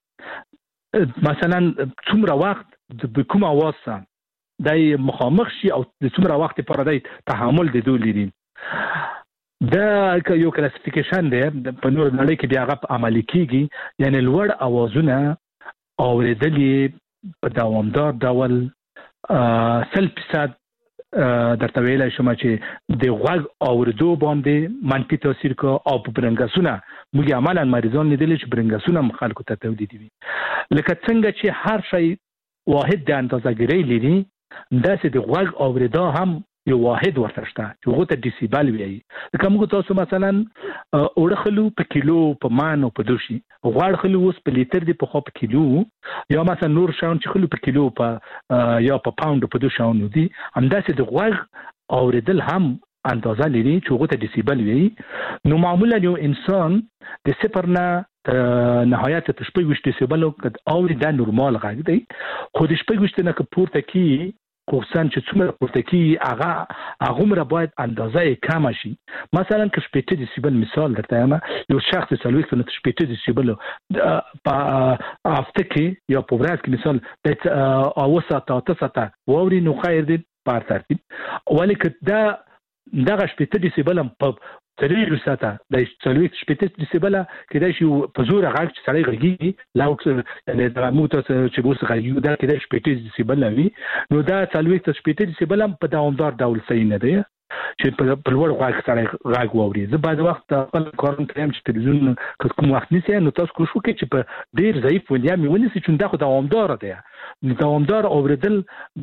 شخص مثلا څومره وخت د کوم आवाज سره دای مخامخ شي او د څومره وخت لپاره دای تحمل د دوی لري دا یو کلاسیفیکیشن دی په نور نړۍ کې بیا غو عملي کیږي یعنی لوړ اوازونه اوریدلې په دوامدار ډول 100% درته ویلای شم چې د غوږ اوریدو باندې منفي تاثیر کو او په برنګسونه موږ عملاً مریضان لیدل چې برنګسونه خلکو ته تولیدوي لکه څنګه چې هر شی واحد د اندازه‌ګیری لري داسې د غوږ اوریدا هم یو واحد ورته شته چې هغه ته ډیسیبل وایي لکه موږ تاسو مثلا اورخلو په کیلو په مان او په دوشي غوړ خلو اوس په لیټر دی په خو په کیلو یا مثلا نور شاون چې خلو په کیلو په یا په پاوند په دوشاون دي همداسې د غوږ اوریدل هم اندازه لري چې هغه ته ډیسیبل وایي نو معمولا یو انسان د صفر نه نهایت ته شپږ ډیسیبل او دا نورمال غږ دی خو د شپږ نه که پورته کی کوسان چې څومره پورته کی هغه مر باید اندازه کم شي مثلا که شپږ ډیسیبل مثال درته یم یو شخص سلوک نه شپږ ډیسیبل په هفته کې یا په ورځ کې مثال د اوسه تا ته ووري نو خیر دی په ترتیب ولیک دغه شپږ ډیسیبل په تدریج ساته د سلوک شپږ ډیسیبل کې دا شی په زور غږ چې سړی غږی لاوکس یعنی د موټر چې بوس غږی دا کې دا شپږ ډیسیبل وي نو دا سلوک شپږ ډیسیبل په دوامدار ډول صحیح نه دی چې په لوړ غږ سره غږ ووري. زه بعد وخت خپل کارم ترم چې تلویزیون کوم وخت نسی نو تاسو کوشش وکړئ چې په ډیر ضعیف ولیا مې ونیسئ چې دا خو دوامدار دی. دوامدار اوریدل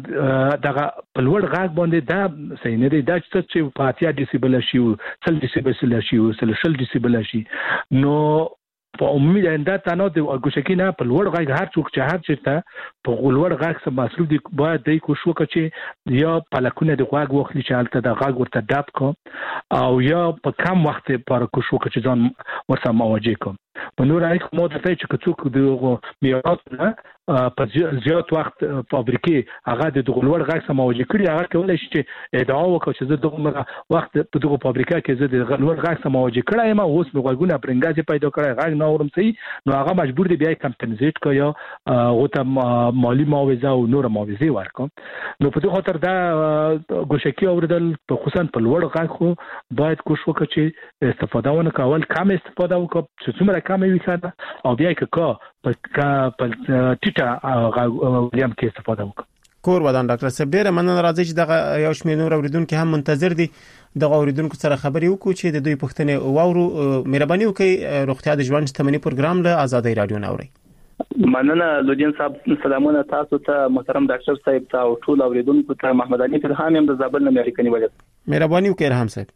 دغه په لوړ غږ باندې دا صحیح نه دی. دا چې په 80 ډیسیبل شي او 30 ډیسیبل شي او 30 ډیسیبل شي نو په عمومي دا تنه د ګوشکی نه په لوړ غږ هر څوک چې هر چیرته په لوړ غږ سره مسلوب دي باید د کوشش وکړي چې یا پلکونه د غږ وخلی چې حالت د غږ ورته ډاب کو او یا په کم وخت پر کوشش وکړي چې ځان ورسره مواجه کو. په نور اړیکو مو ته چې څوک د میراث نه په زیات وخت فابریکې هغه د لوړ غږ سره مواجه کړي هغه کولای شي چې ادعا وکړي چې زه دغه وخت په دغه فابریکه کې زه د لوړ غږ سره مواجه کړم ما اوس مې غوږونه پرنګازي پیدا کړی غږ نه اورم صحیح نو هغه مجبور دی بیا کمپنسیټ کوي یا غوته مالی معاوضه او نور معاوضه ورکوم. نو په دغه خاطر دا ګوشکی اوریدل په خصوصا په لوړ غږ خو باید کوشش وکړي چې استفاده ونه کول کم استفاده وکړي چې څومره کم وي کنه او بیا کې په ټیټه ولیم کې استفاده وکړي. کور ودان ډاکټر صاحب ډیره مننه راځي چې دغه یو شمېر نور اوریدونکو هم منتظر دي دغه اوریدونکو سره خبرې وکړو چې د دوی پوښتنې واورو. مهرباني وکړئ روغتیا د ژوند شتمنۍ پروګرام له آزادۍ رادیو نوري. مننه لودین صاحب سلامونه تاسو ته محترم ډاکټر صاحب ته او ټول اوریدونکو ته. محمد علي فرحان يم د زابل نه امریکایي ولایت. مهرباني وکړئ رحم صاحب.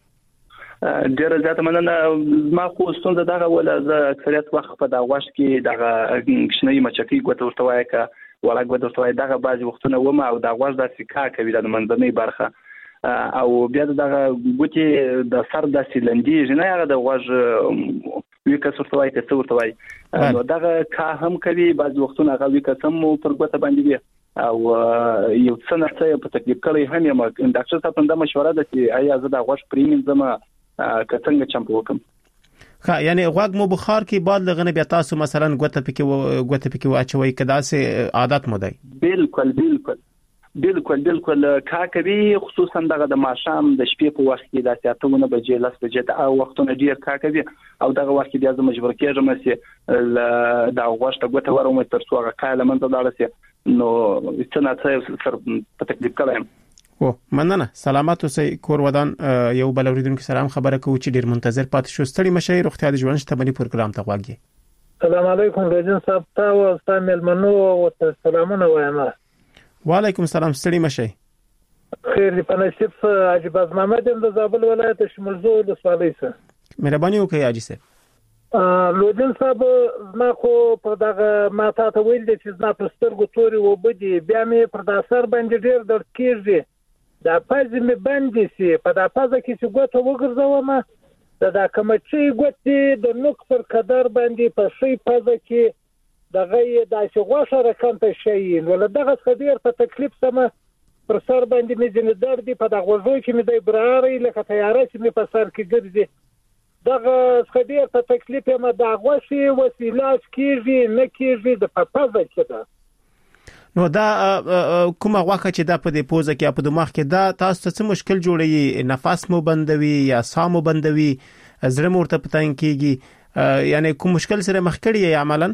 ډیر زیات مننه. ما خو ستونزه دغه ولا ز اکثریت وخت په دا واش کې دغه کښنی مچکی ګوت ورتوای کا ولا ګوت ورتوای دغه بعضی وختونه ومه او دا واش د سکا کوي د منځنۍ برخه او بیا دغه ګوتي د سر د سیلندې نه هغه د واش وکړ ورتوای که څه ورتوای نو دغه کا هم کوي بعضی وختونه هغه وکړ سم پر ګوت باندې او یو څه نه څه په تکلیف کړی هم یم ډاکټر صاحب ته مشوره ده چې آیا زه د واش پریمین زما کڅنګ چمپ وکم. ها یعنی غوږ مو بخار کې بعد لغنه بیا تاسو مثلا ګوته پکې واچوي کدا سه عادت مو دی. بالکل کا کوي خصوصا دغه د ماشام د شپې په وخت کې د 8:00 بجې لاس بجې د او وختونه ډیر کا کوي او دغه وخت بیا زه مجبور کېږم چې د غوښته ګوته ورم تر څو هغه کاله منځ لاړ شي نو څنګه څه په تکلیف کړم. او مننه سلامات اوسئ. کور ودان یو بل اوریدونکو سره هم خبره کوي چې ډیر منتظر پاتې شو. ستړي مشه روغتیا د ژوند شتمنۍ پروګرام ته غواړي. السلام علیکم رجن صاحب تاسو او ملمنو او سلامونه وایم. وعلیکم السلام ستړي مشه. خیر دی په نصیب عجیب از محمد د زابل ولایت شمولزو د سوالې سره. مهرباني وکړئ حاجی صاحب. لودین صاحب ما خو په دغه ما ته ویل دي چې زما په سترګو توري وبدي بیا مې پر د اثر باندې ډیر درد کیږي دا پزې مې باندې سي په دا پزه کې چې ګوته وګرځوم دا کمچي ګوتې د نوک پر قدر باندې په شي پزه کې دغه د شغوشه رقم شي ول دغه خدیر په تکلیف سم پر سر باندې مې ځنه درد په دغه وځو کې مې د براري لکه تیارې چې مې په سر کې ګرځي دغه خدیر په تکلیف مې د غوشي وسیله کیږي نه کیږي د پزه کې ده. نو دا کومه غوخه چې دا په دې پوزه کې په دماغ کې دا تاسو ته څه مشکل جوړوي؟ نفس مو بندوي یا ساه مو بندوي؟ زړه مو ورته پتاین کیږي؟ یعنی کوم مشکل سره مخ کړی یا عملاً؟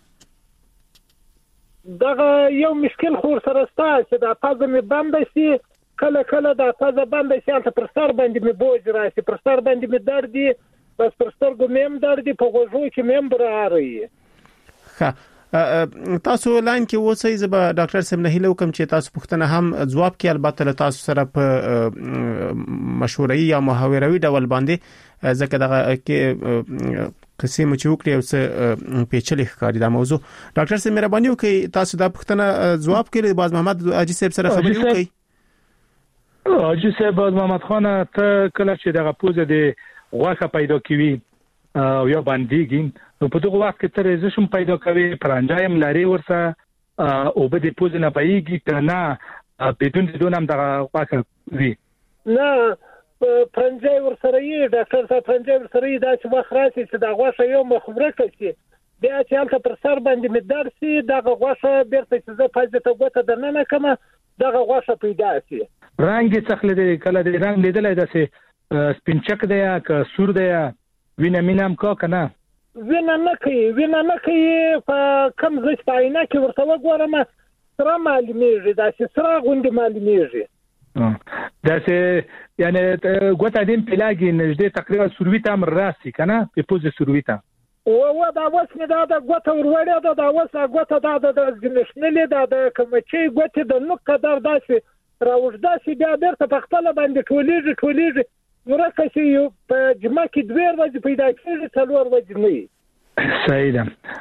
دغه یو مشکل خو سره ستاسو چې دا پزه مې بند شي کله دا پزه بند شي البته پر سر باندې مې بوج راشي پر سر باندې مې درد دي بس پر سترګو مې هم درد دي په غوږو کې مې هم براري. ښه تاسو لاین کې اوسئ زه ډاکټر صاحب نه هیله کوم چې تاسو پوښتنه هم جواب کې البته له تاسو سره په مشورې یا محاوروي ډول باندې ځکه دغه کې قسم چې وکړي او څه پیچلې ښکاري دا موضوع. ډاکټر صاحب مهرباني وکړئ تاسو دا پوښتنه جواب کړئ. باز محمد حاجی صاحب سره خبرې وکړئ. حاجی صاحب باز محمد خان ته کله چې دغه پوزه د غوښه پیدا کوي او یا باندېږي نو په دغه وخت کې تر ريزشن پیدا کوي پرانجایم لري ورسره او به د پوز نه پایږي کنه بدون هم دغه غوښه وي نه پرانجای ورسره یې ډاکټر صاحب پرانجای ورسره یې دا چې وخت راشي چې د غوښه یو مخبره کوي بیا چې هلته پر سر باندې مې درسي دغه غوښه بیرته چې زه پځه ته ګوته د نه کوم دغه غوښه پیدا شي. رنگ یې څخه لري کله د رنگ لیدلای داسې سپینچک دی یا که سور دی یا وینه مینم کا کنه وینه نه کوي په کم ځای په عینه کې ورته وګورم سره معلومیږي دا چې سره غونډه معلومیږي. دا سه یعنی ګوته دیم پلاګي نږدې تقریبا سرویته امر راسي کنه په پوزه سرویته او دا وس مې دا ګوته وروړې دا وس ګوته دا نشنلې دا کومچي ګوته د نو قدر داسې راوځدا چې بیا درته په خپل باندې ټولېږي ورکه چې په جمعه کې 2 ورځې پیدا کېږي 4 ورځې نه صحیح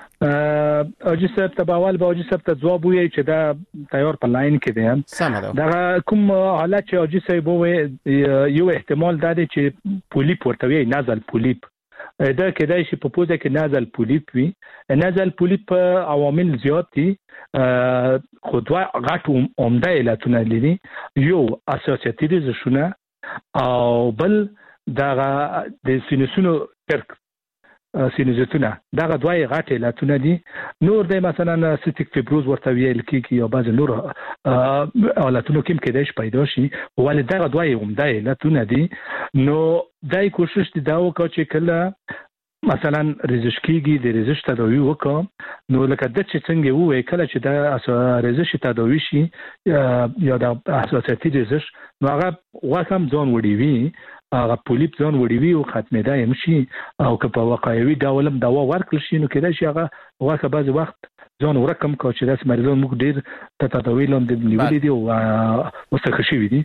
ده او چې سب تباول به چې سب ته ځواب وي چې دا تیار په لاین کې دی دا کوم حالت چې اوجي صاحب وي یو احتمال دا دی چې پولیپ ورته وي نازل پولیپ دا کېدای شي په پوزه کې نازل پولیپ وي نازل پولیپ عوامل زیات دي خو دوه غټ عمده علتونه لري یو اساسیتیز شونه او بل دا د سینوسونو ترک سینوزیتونه دا دوه غټ علتونه دي نور د مثلا سیستیک فیبروز ورته ویل کیږي یا بعض نور علتونه کوم کېدای شي پیدا شي ولې دا دوه عمده علتونه دي نو دای کوشش دي دا وکړي چې کله مثلا ریزش کیږي د ریزش تداوی وکړه نو لکه د چې څنګه وې کله چې دا ریزش تداوی شي یا د اساساتي ریزش نو هغه واکم ځون وړي وي هغه پولیپ ځون وړي وي او ختمه ده يمشي او که په واقعي ډول دوا ورکړل شي نو کېدای شي هغه واکه بعض وخت ځون ورکم کو چې داس مریضان موږ ډیر تداوی لاندې نیولې دي او وسخه دي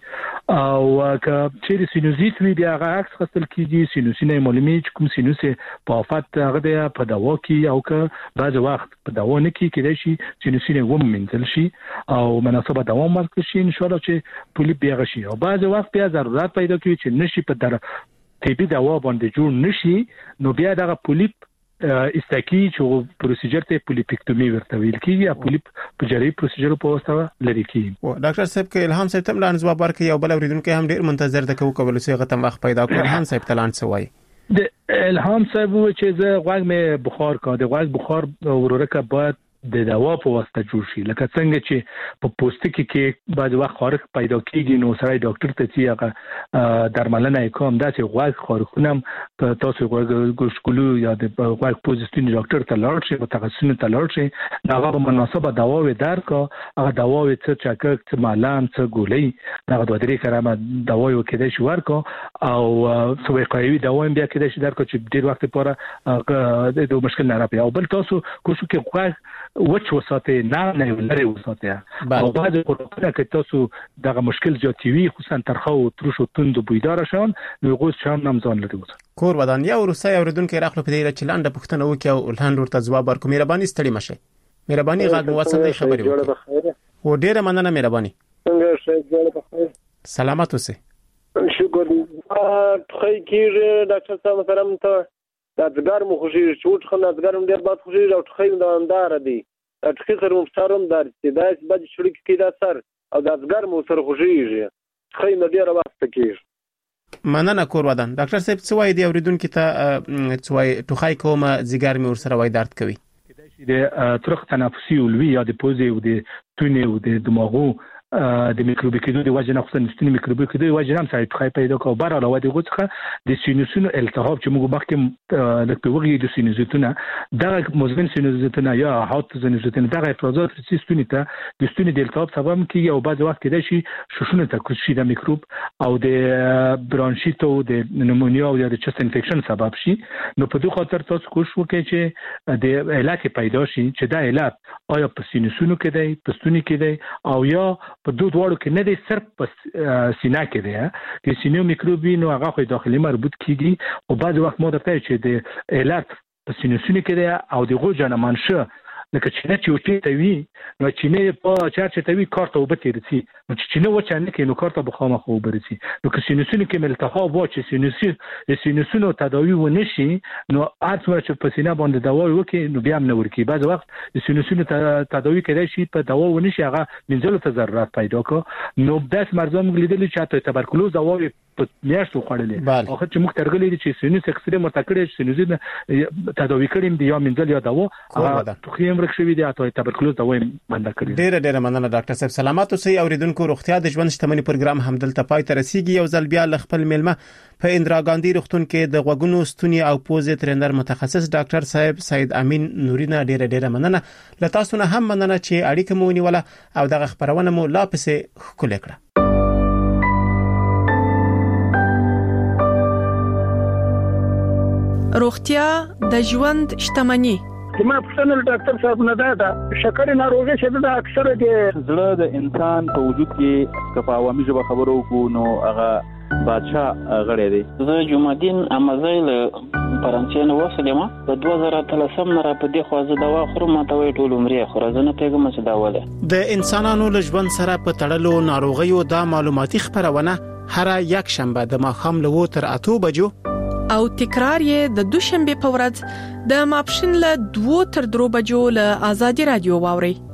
او که چې سینوزیت وي بیا هغه عکس خپل کیږي سینوسینه معلومي چې کوم سینوس په افات هغه په دوا کې او که بعض وخت په دوا نه کې کېدای شي سینوسینه ومنځل شي او مناسبه دوام ورکړي شي ان شاء الله چې پولیپ بیا شي او بعض وخت بیا ضرورت پیدا کوي چې نشي په در طبي دوا باندې جوړ نشي نو بیا دغه پولیپ استاکی چې پروسیجر ته پولیپیکټومي ورته ویل کیږي یا پولیپ په جری پروسیجر په واسطه لري کیږي ډاکټر صاحب کې الهام صاحب تم لاندې ځواب ورکړي او بل اوریدونکو هم ډیر منتظر ده کوم کول څه غته وخت پیدا کړ الهام صاحب تلان سوای د الهام صاحب چې زه غوږ مې بخار کا د غوږ بخار ورورکه باید د دوا په واسطه جوړ شي لکه څنګه چې په پوستکي کې بعض وخت خارق پیدا کیږي نو سړی ډاکټر ته چې هغه درملنه کوم داسې غوږ خارقونم په تاسو غوږ ګوشکلو یا د غوږ پوزیشن ډاکټر ته لاړ شي او تخصصي ته لاړ شي هغه په مناسبه دوا و درکا هغه دوا و څه چاکک څه مالان څه ګولۍ هغه د درې کرامه دوا و کېدای شي ورکو او سویقایي دوا بیا کېدای شي درکو چې ډیر وخت لپاره د مشکل نه راپي او بل تاسو کوشش کې غوږ وچ وساته نه لري وساته او بعد قربانه کې تاسو دغه مشکل زیاتوي خصوصا ترخه او ترش او توند بویدار شون نو غوښ شام نمځان لري کور ودان یا روسي اوریدونکو راخلو په دې چې لاندې پښتنه وکي او الهان ورته ځواب ورکوم مهرباني ستړي مشه مهرباني غږ مو وسنده خبري وکړه و ډیره مننه مهرباني څنګه شي جوړ بخیر سلامات اوسه شکر خی کیږي ډاکټر صاحب سلام ته دا ځګر مو خوشي چوټ خو ځګر ډیر باد خوشي او خی دا اندار دي اټکی سره مسترم دار چې دا بد شړک کې دا سر او دا ځګر مو سره خوشيږي خی نه ډیر وخت کېږي مننه کور ودان ډاکټر صاحب څه وایي دی اوریدونکو ته څه وایي ټوخای کومه ځګر مې ور سره وای درد کوي د ترخ تنفسي او یا د پوزې او د تونې او د دماغو د میکروبي کېدو د وجه نه خصوصا نستنی میکروبي کېدو د وجه نه سړی ټوخای پیدا کوي بار علاوه د غوڅه د سینوسونو التهاب چې موږ مخکې لکه وګړي د سینوزیتونه دا مزمن سینوزیتونه یا هات سینوزیتونه دا افرازات سیستونی ته د ستوني د التهاب سبب کیږي او بعض وخت کېدای شي شوشونه ته کوشي د میکروب او د برانشیت او د نمونیا او د چست انفیکشن سبب شي نو په دوه خاطر تاسو کوشش وکړئ چې د علت پیدا شي چې دا علت آیا په سینوسونو کې دی په ستوني کې دی او یا په دوه وړو کې نه دي صرف په سینه کې دی چې سینو میکروبي نو هغه خو داخلي مربوط کیږي او بعض وخت مو درته چې د علت په سینوسونو کې دی او د غوجه نه منشه لکه چې نه چې ته وی نو چې نه په چارچ ته وی کارت او به تیرسي نو چې نه وچه نه کې نو کارت به خامه خو برسي نو که سینوسونو کې ملتهاب و چې سینوسونو تداوی و نشي نو ارڅ ورچ په سینه باندې دوا وکي نو بیا هم نه ورکی بعض وخت د سینوسونو تداوی کېدای شي په دوا و نشي هغه منځلو ته ضرورت پیدا کو نو داس مرزان لیدل چې ته تبرکلوز دوا په میاشتو خړلې او چې موږ ترغلې چې سینوس اکسرې مرتکړې سینوس تداوی کړم دی یا منځل یا دوا هغه توخیم ورکشوي دی اته تبرکلوز دوا باندې کړی ډیره مننه ډاکټر صاحب سلامات اوسئ اوریدونکو روغتیا د ژوند شتمنۍ پروګرام همدلته پای ته رسیدي یو ځل بیا خپل میلمه په اندرا ګاندی روغتون کې د غوګونو ستوني او پوزې ترېنر متخصص ډاکټر صاحب سید امین نورینا ډیره مننه لتاسو نه هم مننه چې اړیکه مو ونیوله او دغه خبرونه مو لا پسې خپل کړه روغتیا د ژوند شتمني. ما پښتنل ډاکټر صاحب نه دا شکر ناروغي چې د اکثره د زړه د انسان په وجود کې کفا عوامي ژبه خبرو کو نو هغه بادشاہ غړی دی. زه جمعدین امازیل فرانسې نو وسلم په 2013 نه را په دې خوازه دوا خورم ته وی ټول عمرې خورزنه پیغام څه دا وله. د انسانانو له ژوند سره په تړلو ناروغیو د معلوماتي خبرونه هر یک شنبه د ماښام له 2 تر 8 بجو او تکرار یې د دوشنبه په ورځ د ماپښین له 2 تر 3 بجو له آزادي رادیو واوري.